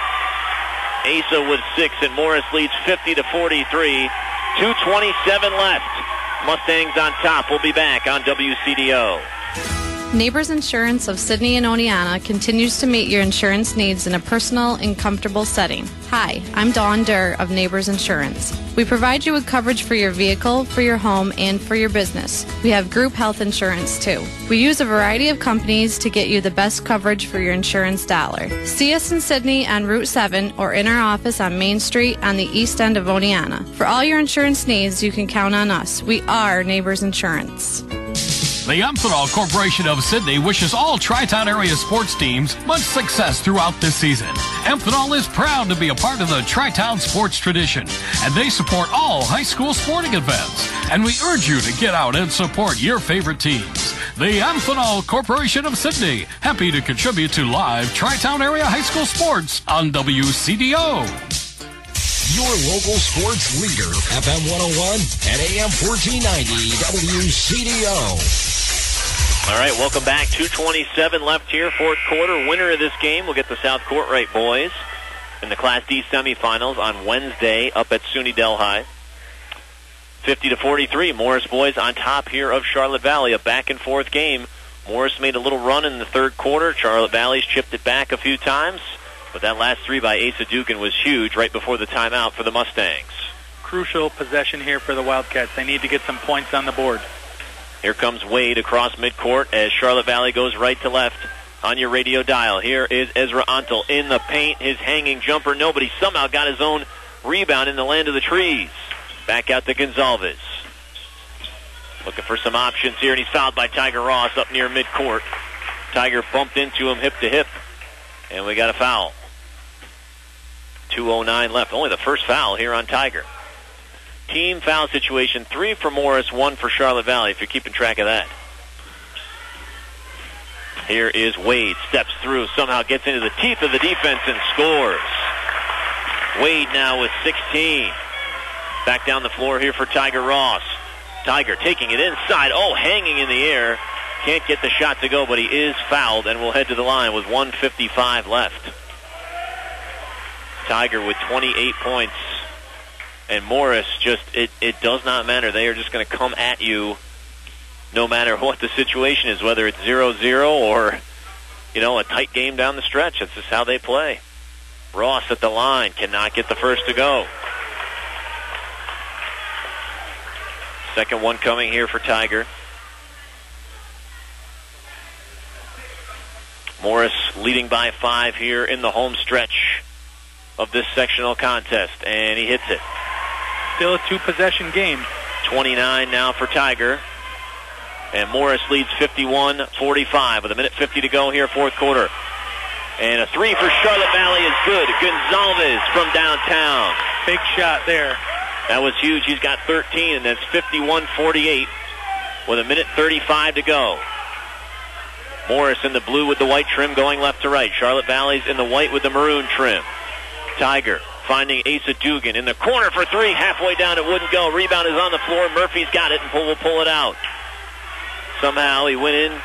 C: Asa with 6, and Morris leads 50-43. 2:27 left. Mustangs on top. We'll be back on WCDO.
A: Neighbors Insurance of Sydney and Oneonta continues to meet your insurance needs in a personal and comfortable setting. Hi, I'm Dawn Durr of Neighbors Insurance. We provide you with coverage for your vehicle, for your home, and for your business. We have group health insurance too. We use a variety of companies to get you the best coverage for your insurance dollar. See us in Sydney on Route 7 or in our office on Main Street on the east end of Oneonta. For all your insurance needs, you can count on us. We are Neighbors Insurance.
M: The Amphenol Corporation of Sydney wishes all Tri-Town area sports teams much success throughout this season. Amphenol is proud to be a part of the Tri-Town sports tradition, and they support all high school sporting events. And we urge you to get out and support your favorite teams. The Amphenol Corporation of Sydney, happy to contribute to live Tri-Town area high school sports on WCDO.
U: Your local sports leader, FM 101 and AM 1490 WCDO.
C: All right, welcome back. 2:27 left here, fourth quarter. Winner of this game will get the South Courtright boys in the Class D semifinals on Wednesday up at SUNY Delhi. 50-43. Morris boys on top here of Charlotte Valley. A back-and-forth game. Morris made a little run in the third quarter. Charlotte Valley's chipped it back a few times. But that last three by Asa Dugan was huge right before the timeout for the Mustangs.
H: Crucial possession here for the Wildcats. They need to get some points on the board.
C: Here comes Wade across midcourt as Charlotte Valley goes right to left on your radio dial. Here is Ezra Antel in the paint. His hanging jumper. Nobody somehow got his own rebound in the land of the trees. Back out to Gonzalez. Looking for some options here, and he's fouled by Tiger Ross up near midcourt. Tiger bumped into him hip to hip, and we got a foul. 2:09 left. Only the first foul here on Tiger. Team foul situation, 3 for Morris, 1 for Charlotte Valley, if you're keeping track of that. Here is Wade, steps through, somehow gets into the teeth of the defense and scores. Wade now with 16. Back down the floor here for Tiger Ross. Tiger taking it inside. Oh, hanging in the air. Can't get the shot to go, but he is fouled and will head to the line with 1:55 left. Tiger with 28 points. And Morris just, it does not matter. They are just going to come at you no matter what the situation is, whether it's 0-0 or, a tight game down the stretch. That's just how they play. Ross at the line cannot get the first to go. Second one coming here for Tiger. Morris leading by 5 here in the home stretch of this sectional contest, and he hits it.
H: Still a 2-possession game.
C: 29 now for Tiger. And Morris leads 51-45 with 1:50 to go here, fourth quarter. And a 3 for Charlotte Valley is good. Gonzalez from downtown.
H: Big shot there.
C: That was huge. He's got 13, and that's 51-48 with 1:35 to go. Morris in the blue with the white trim going left to right. Charlotte Valley's in the white with the maroon trim. Tiger finding Asa Dugan in the corner for 3. Halfway down, it wouldn't go. Rebound is on the floor. Murphy's got it and will pull it out. Somehow he went in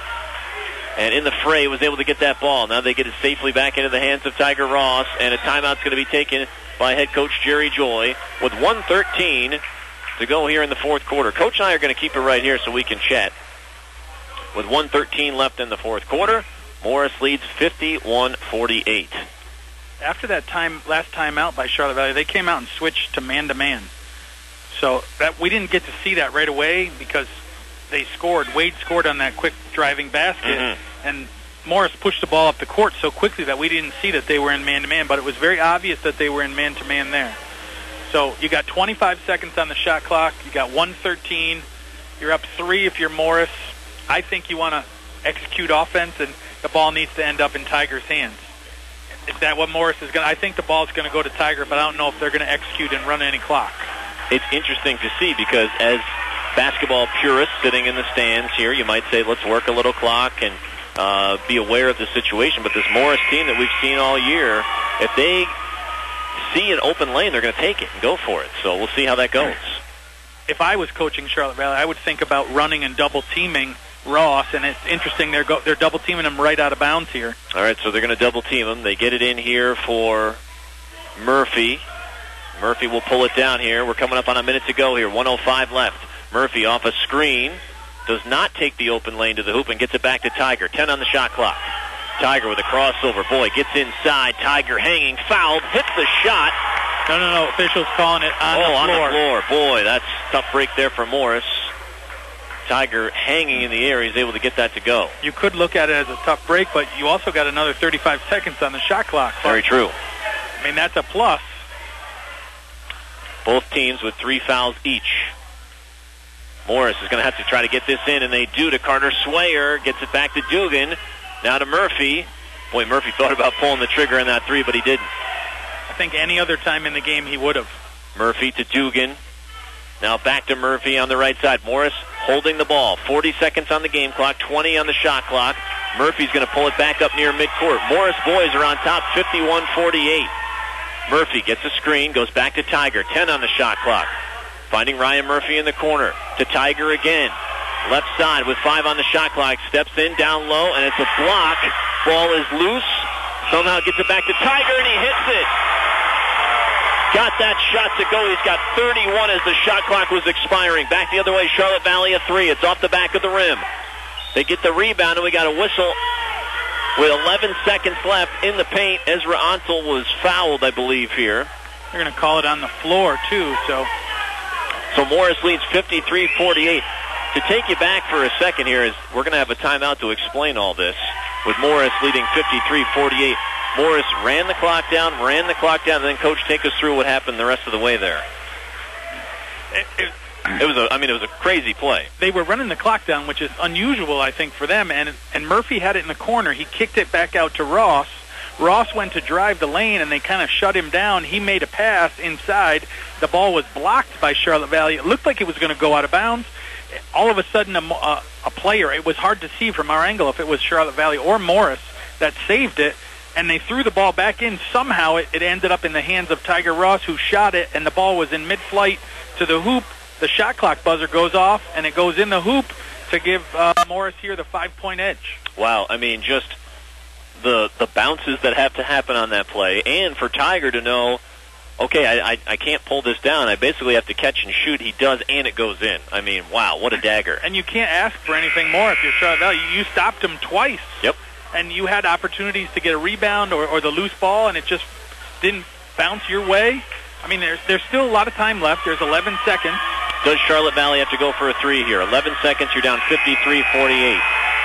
C: and in the fray was able to get that ball. Now they get it safely back into the hands of Tiger Ross, and a timeout's going to be taken by head coach Jerry Joy with 1:13 to go here in the fourth quarter. Coach and I are going to keep it right here so we can chat. With 1:13 left in the fourth quarter, Morris leads 51-48.
H: After that last timeout by Charlotte Valley, they came out and switched to man-to-man. So that we didn't get to see that right away because they scored. Wade scored on that quick driving basket, and Morris pushed the ball up the court so quickly that we didn't see that they were in man-to-man, but it was very obvious that they were in man-to-man there. So you got 25 seconds on the shot clock. You got 1:13. You're up 3 if you're Morris. I think you want to execute offense, and the ball needs to end up in Tiger's hands. Is that what Morris is going to? I think the ball's going to go to Tiger, but I don't know if they're going to execute and run any clock.
C: It's interesting to see because as basketball purists sitting in the stands here, you might say, let's work a little clock and be aware of the situation. But this Morris team that we've seen all year, if they see an open lane, they're going to take it and go for it. So we'll see how that goes.
H: If I was coaching Charlotte Valley, I would think about running and double-teaming Ross, and it's interesting they're double-teaming him right out of bounds here.
C: All right, so they're going to double-team him. They get it in here for Murphy. Murphy will pull it down here. We're coming up on a minute to go here. 1:05 left. Murphy off a screen. Does not take the open lane to the hoop and gets it back to Tiger. 10 on the shot clock. Tiger with a crossover. Boy, gets inside. Tiger hanging. Fouled. Hits the shot.
H: No. Officials calling it on the floor.
C: On the floor. Boy, that's a tough break there for Morris. Tiger hanging in the air. He's able to get that to go.
H: You could look at it as a tough break, but you also got another 35 seconds on the shot clock.
C: Very true.
H: I mean, that's a plus.
C: Both teams with 3 fouls each. Morris is going to have to try to get this in, and they do to Carter Swayer. Gets it back to Dugan. Now to Murphy. Boy, Murphy thought about pulling the trigger on that 3, but he didn't.
H: I think any other time in the game he would have.
C: Murphy to Dugan. Now back to Murphy on the right side. Morris holding the ball. 40 seconds on the game clock, 20 on the shot clock. Murphy's going to pull it back up near midcourt. Morris boys are on top, 51-48. Murphy gets a screen, goes back to Tiger. 10 on the shot clock. Finding Ryan Murphy in the corner. To Tiger again. Left side with 5 on the shot clock. Steps in, down low, and it's a block. Ball is loose. Somehow gets it back to Tiger, and he hits it. got that shot to go. He's got 31 as the shot clock was expiring. Back the other way, Charlotte Valley a three. It's off the back of the rim. They get the rebound, and we got a whistle with 11 seconds left in the paint. Ezra Ontel was fouled, I believe, here.
H: They're going to call it on the floor, too. So
C: Morris leads 53-48. To take you back for a second here, is we're going to have a timeout to explain all this. With Morris leading 53-48. Morris ran the clock down, and then Coach, take us through what happened the rest of the way there. It was a crazy play.
H: They were running the clock down, which is unusual, I think, for them. And Murphy had it in the corner. He kicked it back out to Ross. Ross went to drive the lane, and they kind of shut him down. He made a pass inside. The ball was blocked by Charlotte Valley. It looked like it was going to go out of bounds. All of a sudden, a player, it was hard to see from our angle if it was Charlotte Valley or Morris that saved it, and they threw the ball back in. Somehow it ended up in the hands of Tiger Ross, who shot it, and the ball was in mid-flight to the hoop. The shot clock buzzer goes off, and it goes in the hoop to give Morris here the 5-point edge.
C: Wow, just the bounces that have to happen on that play, and for Tiger to know, okay, I can't pull this down. I basically have to catch and shoot. He does, and it goes in. Wow, what a dagger.
H: And you can't ask for anything more if you're Charlotte Valley. You stopped him twice.
C: Yep.
H: And you had opportunities to get a rebound or the loose ball, and it just didn't bounce your way. There's still a lot of time left. There's 11 seconds.
C: Does Charlotte Valley have to go for a three here? 11 seconds, you're down 53-48.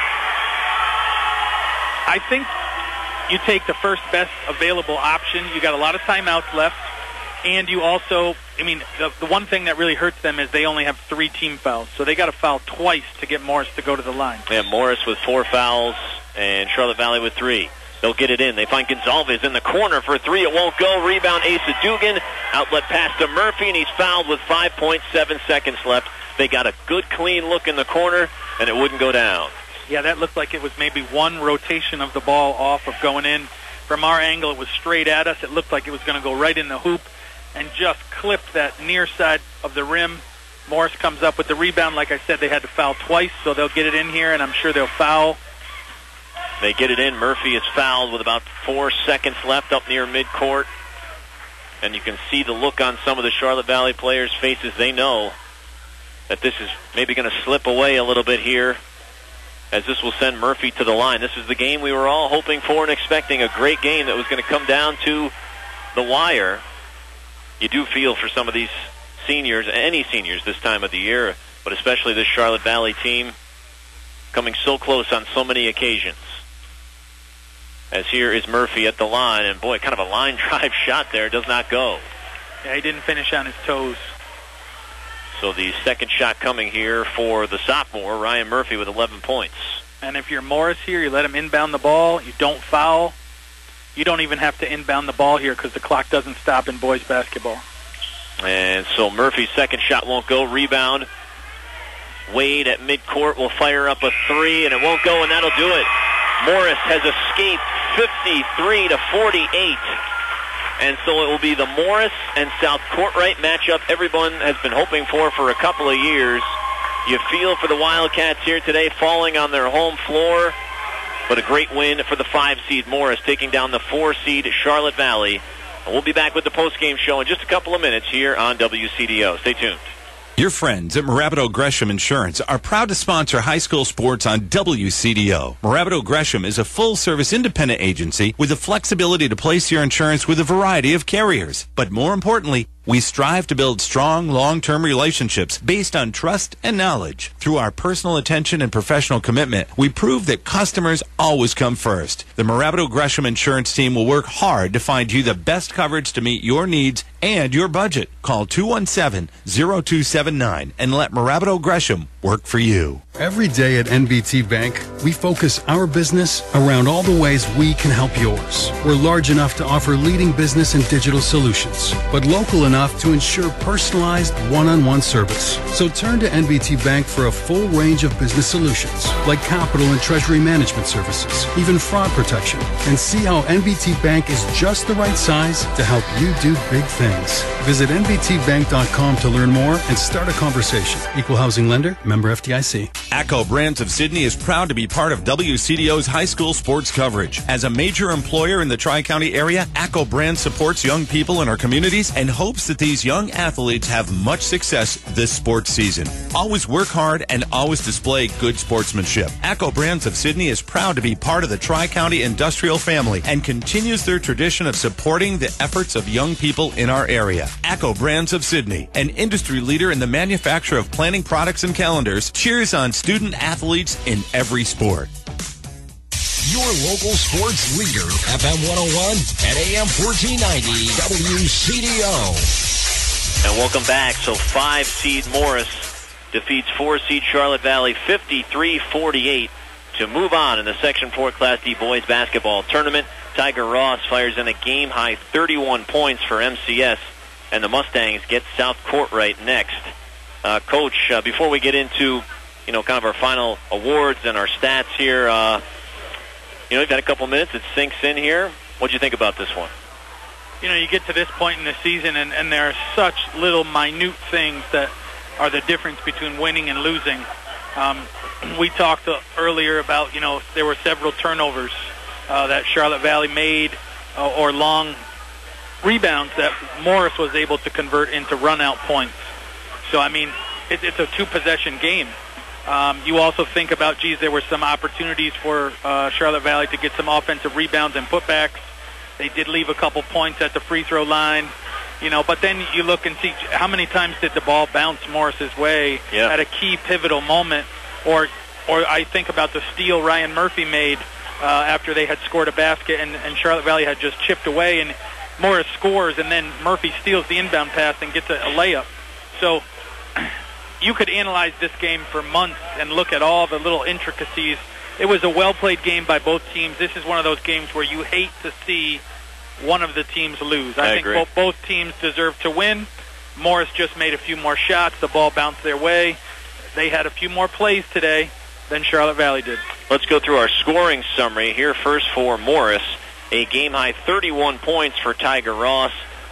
H: I think you take the first best available option. You got a lot of timeouts left. And you also, the one thing that really hurts them is they only have 3 team fouls. So they got to foul twice to get Morris to go to the line.
C: Yeah, Morris with 4 fouls and Charlotte Valley with 3. They'll get it in. They find Gonzalez in the corner for 3. It won't go. Rebound, Asa Dugan. Outlet pass to Murphy, and he's fouled with 5.7 seconds left. They got a good, clean look in the corner, and it wouldn't go down.
H: Yeah, that looked like it was maybe one rotation of the ball off of going in. From our angle, it was straight at us. It looked like it was going to go right in the hoop and just clipped that near side of the rim. Morris comes up with the rebound. Like I said, they had to foul twice, so they'll get it in here, and I'm sure they'll foul.
C: They get it in. Murphy is fouled with about 4 seconds left up near midcourt. And you can see the look on some of the Charlotte Valley players' faces. They know that this is maybe going to slip away a little bit here, as this will send Murphy to the line. This is the game we were all hoping for and expecting, a great game that was going to come down to the wire. You do feel for some of these seniors, any seniors this time of the year, but especially this Charlotte Valley team coming so close on so many occasions. As here is Murphy at the line, and boy, kind of a line drive shot there, does not go.
H: Yeah, he didn't finish on his toes.
C: So the second shot coming here for the sophomore, Ryan Murphy, with 11 points.
H: And if you're Morris here, you let him inbound the ball, you don't foul. You don't even have to inbound the ball here because the clock doesn't stop in boys basketball.
C: And so Murphy's second shot won't go. Rebound. Wade at midcourt will fire up a 3, and it won't go, and that'll do it. Morris has escaped 53-48. And so it will be the Morris and South Courtright matchup everyone has been hoping for a couple of years. You feel for the Wildcats here today, falling on their home floor. But a great win for the 5-seed Morris, taking down the 4-seed Charlotte Valley. And we'll be back with the postgame show in just a couple of minutes here on WCDO. Stay tuned.
P: Your friends at Morabito Gresham Insurance are proud to sponsor high school sports on WCDO. Morabito Gresham is a full-service independent agency with the flexibility to place your insurance with a variety of carriers. But more importantly, we strive to build strong, long-term relationships based on trust and knowledge. Through our personal attention and professional commitment, we prove that customers always come first. The Morabito Gresham Insurance team will work hard to find you the best coverage to meet your needs and your budget. Call 217-0279 and let Morabito Gresham work for you.
D: Every day at NBT Bank, we focus our business around all the ways we can help yours. We're large enough to offer leading business and digital solutions, but local enough enough to ensure personalized one-on-one service. So turn to NBT Bank for a full range of business solutions, like capital and treasury management services, even fraud protection, and see how NBT Bank is just the right size to help you do big things. Visit nbtbank.com to learn more and start a conversation. Equal housing lender, member FDIC.
P: ACCO Brands of Sydney is proud to be part of WCDO's high school sports coverage. As a major employer in the Tri-County area, ACCO Brands supports young people in our communities and hopes that these young athletes have much success this sports season. Always work hard and always display good sportsmanship. ACCO Brands of Sydney is proud to be part of the Tri-County industrial family and continues their tradition of supporting the efforts of young people in our area. ACCO Brands of Sydney, an industry leader in the manufacture of planning products and calendars, cheers on student athletes in every sport.
U: Your local sports leader, FM 101 and AM 1490 WCDO.
C: And welcome back. So 5-seed Morris defeats 4-seed Charlotte Valley 53-48 to move on in the Section 4 Class D boys basketball tournament. Tiger Ross fires in a game-high 31 points for MCS, and the Mustangs get South Courtright next. Coach, before we get into kind of our final awards and our stats here, you've had a couple minutes. It sinks in here. What'd you think about this one?
H: You get to this point in the season, and there are such little minute things that are the difference between winning and losing. We talked earlier about, there were several turnovers that Charlotte Valley made or long rebounds that Morris was able to convert into run-out points. So, it's a two-possession game. You also think about, there were some opportunities for Charlotte Valley to get some offensive rebounds and putbacks. They did leave a couple points at the free throw line, but then you look and see how many times did the ball bounce Morris's way at a key pivotal moment. Or I think about the steal Ryan Murphy made after they had scored a basket and Charlotte Valley had just chipped away, and Morris scores, and then Murphy steals the inbound pass and gets a layup. So you could analyze this game for months and look at all the little intricacies. It was a well-played game by both teams. This is one of those games where you hate to see one of the teams lose. I think both teams deserve to win. Morris just made a few more shots. The ball bounced their way. They had a few more plays today than Charlotte Valley did.
C: Let's go through our scoring summary here. First for Morris, a game-high 31 points for Tiger Ross,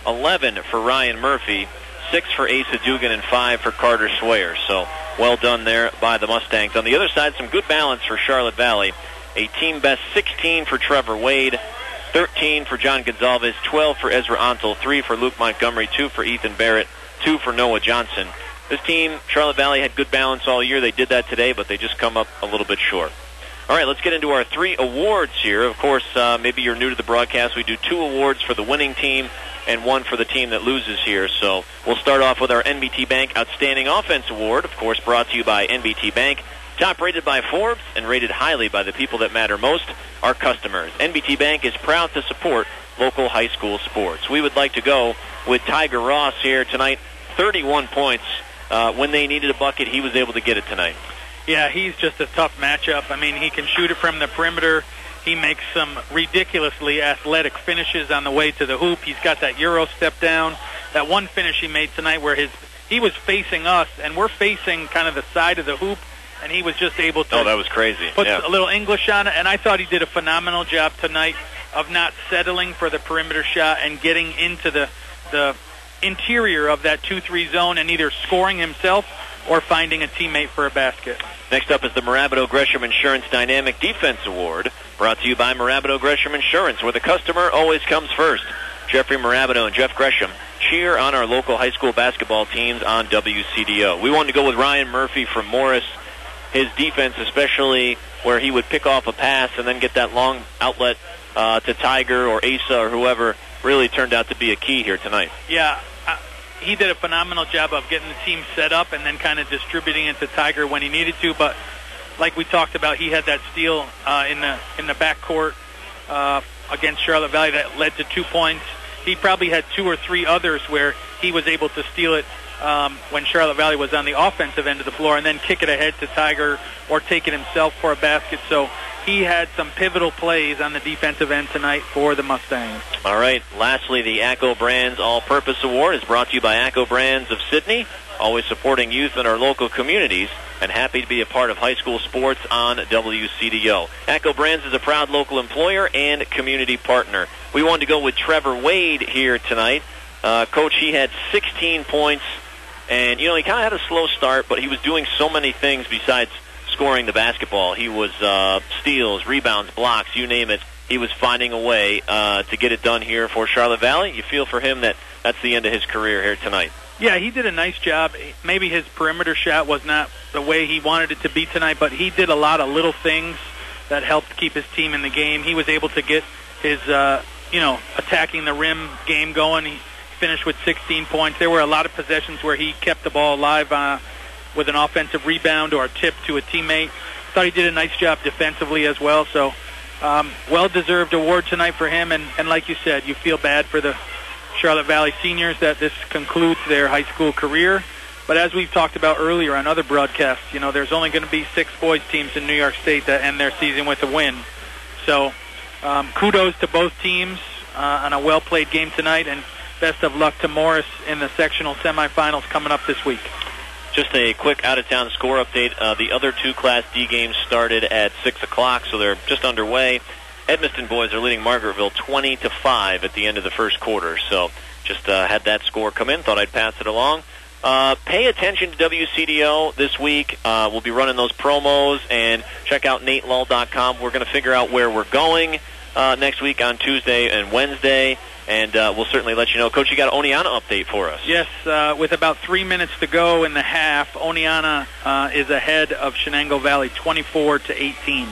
C: 11 for Ryan Murphy, 6 for Asa Dugan, and 5 for Carter Swayer. So well done there by the Mustangs. On the other side, some good balance for Charlotte Valley. A team best 16 for Trevor Wade, 13 for John Gonzalez, 12 for Ezra Ontel, 3 for Luke Montgomery, 2 for Ethan Barrett, 2 for Noah Johnson. This team, Charlotte Valley, had good balance all year. They did that today, but they just come up a little bit short. All right, let's get into our 3 awards here. Of course, maybe you're new to the broadcast. We do 2 awards for the winning team and 1 for the team that loses here. So we'll start off with our NBT Bank Outstanding Offense Award, of course, brought to you by NBT Bank. Top rated by Forbes and rated highly by the people that matter most, our customers. NBT Bank is proud to support local high school sports. We would like to go with Tiger Ross here tonight. 31 points. When they needed a bucket, he was able to get it tonight.
H: Yeah, he's just a tough matchup. He can shoot it from the perimeter. He makes some ridiculously athletic finishes on the way to the hoop. He's got that Euro step down. That one finish he made tonight where he was facing us, and we're facing kind of the side of the hoop, and he was just able to
C: that was crazy.
H: Put a little English on it, and I thought he did a phenomenal job tonight of not settling for the perimeter shot and getting into the interior of that 2-3 zone and either scoring himself or finding a teammate for a basket.
C: Next up is the Marabito Gresham Insurance Dynamic Defense Award, brought to you by Marabito Gresham Insurance, where the customer always comes first. Jeffrey Marabito and Jeff Gresham cheer on our local high school basketball teams on WCDO. We wanted to go with Ryan Murphy from Morris. His defense, especially where he would pick off a pass and then get that long outlet to Tiger or Asa or whoever, really turned out to be a key here tonight.
H: Yeah, he did a phenomenal job of getting the team set up and then kind of distributing it to Tiger when he needed to. But like we talked about, he had that steal in the backcourt against Charlotte Valley that led to 2 points. He probably had 2 or 3 others where he was able to steal it when Charlotte Valley was on the offensive end of the floor, and then kick it ahead to Tiger or take it himself for a basket. So he had some pivotal plays on the defensive end tonight for the Mustangs.
C: All right. Lastly, the ACCO Brands All-Purpose Award is brought to you by ACCO Brands of Sydney, always supporting youth in our local communities, and happy to be a part of high school sports on WCDO. ACCO Brands is a proud local employer and community partner. We wanted to go with Trevor Wade here tonight. Coach, he had 16 points, and, he kind of had a slow start, but he was doing so many things besides scoring the basketball. He was steals, rebounds, blocks, you name it. He was finding a way to get it done here for Charlotte Valley. You feel for him that that's the end of his career here tonight.
H: Yeah, he did a nice job. Maybe his perimeter shot was not the way he wanted it to be tonight, but he did a lot of little things that helped keep his team in the game. He was able to get his, attacking the rim game going. He finished with 16 points. There were a lot of possessions where he kept the ball alive with an offensive rebound or a tip to a teammate. Thought he did a nice job defensively as well. So, well-deserved award tonight for him. And like you said, you feel bad for the Charlotte Valley seniors that this concludes their high school career. But as we've talked about earlier on other broadcasts, there's only going to be 6 boys teams in New York State that end their season with a win. So kudos to both teams on a well-played game tonight, and best of luck to Morris in the sectional semifinals coming up this week.
C: Just a quick out-of-town score update. The other 2 Class D games started at 6 o'clock, so they're just underway. Edmiston boys are leading Margaretville 20-5 at the end of the first quarter. So just had that score come in. Thought I'd pass it along. Pay attention to WCDO this week. We'll be running those promos, and check out NateLull.com. We're going to figure out where we're going next week on Tuesday and Wednesday, and we'll certainly let you know. Coach, you got an Oneonta update for us.
H: Yes, with about 3 minutes to go in the half, Oneonta is ahead of Shenango Valley 24-18.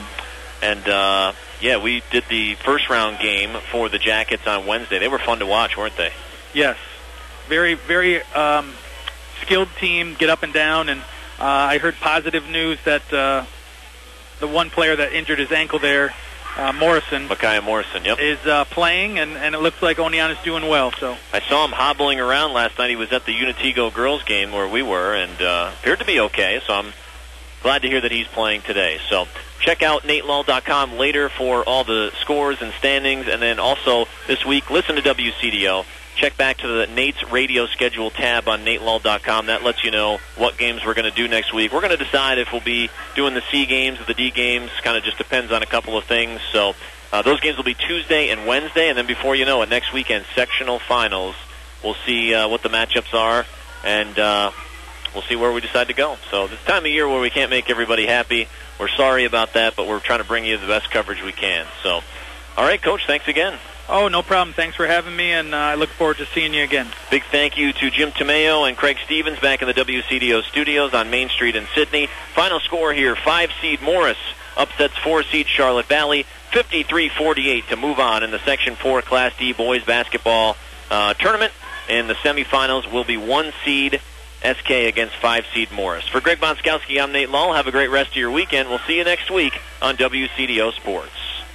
C: And we did the first round game for the Jackets on Wednesday. They were fun to watch, weren't they?
H: Yes. Very, very skilled team, get up and down. And I heard positive news that the one player that injured his ankle there, Morrison.
C: Micaiah Morrison, yep.
H: Is playing, and it looks like Oneonta's doing well. So
C: I saw him hobbling around last night. He was at the Unitigo girls game where we were, and appeared to be okay. So I'm glad to hear that he's playing today. So check out NateLull.com later for all the scores and standings, and then also this week, listen to WCDO. Check back to the Nate's radio schedule tab on NateLull.com. That lets you know what games we're going to do next week. We're going to decide if we'll be doing the C games or the D games. Kind of just depends on a couple of things. So those games will be Tuesday and Wednesday, and then before you know it, next weekend, sectional finals. We'll see what the matchups are, and we'll see where we decide to go. So this time of year where we can't make everybody happy, we're sorry about that, but we're trying to bring you the best coverage we can. So, all right, Coach, thanks again.
H: Oh, no problem. Thanks for having me, and I look forward to seeing you again.
C: Big thank you to Jim Tomeo and Craig Stevens back in the WCDO studios on Main Street in Sydney. Final score here, 5-seed Morris upsets 4-seed Charlotte Valley, 53-48 to move on in the Section 4 Class D boys basketball tournament. In the semifinals will be 1-seed SK against 5-seed Morris. For Greg Bonskowski, I'm Nate Lull. Have a great rest of your weekend. We'll see you next week on WCDO Sports.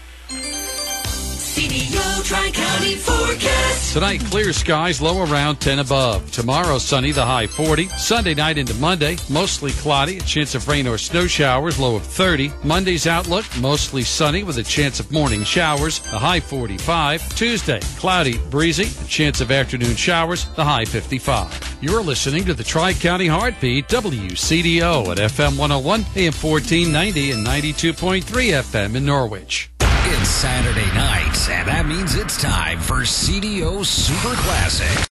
G: CDO Tri-County forecast.
M: Tonight, clear skies, low around 10 above. Tomorrow, sunny, the high 40. Sunday night into Monday, mostly cloudy, a chance of rain or snow showers, low of 30. Monday's outlook, mostly sunny with a chance of morning showers, the high 45. Tuesday, cloudy, breezy, a chance of afternoon showers, the high 55. You're listening to the Tri-County Heartbeat, WCDO at FM 101, AM 1490, and 92.3 FM in Norwich.
U: It's Saturday night, and that means it's time for CDO Super Classic.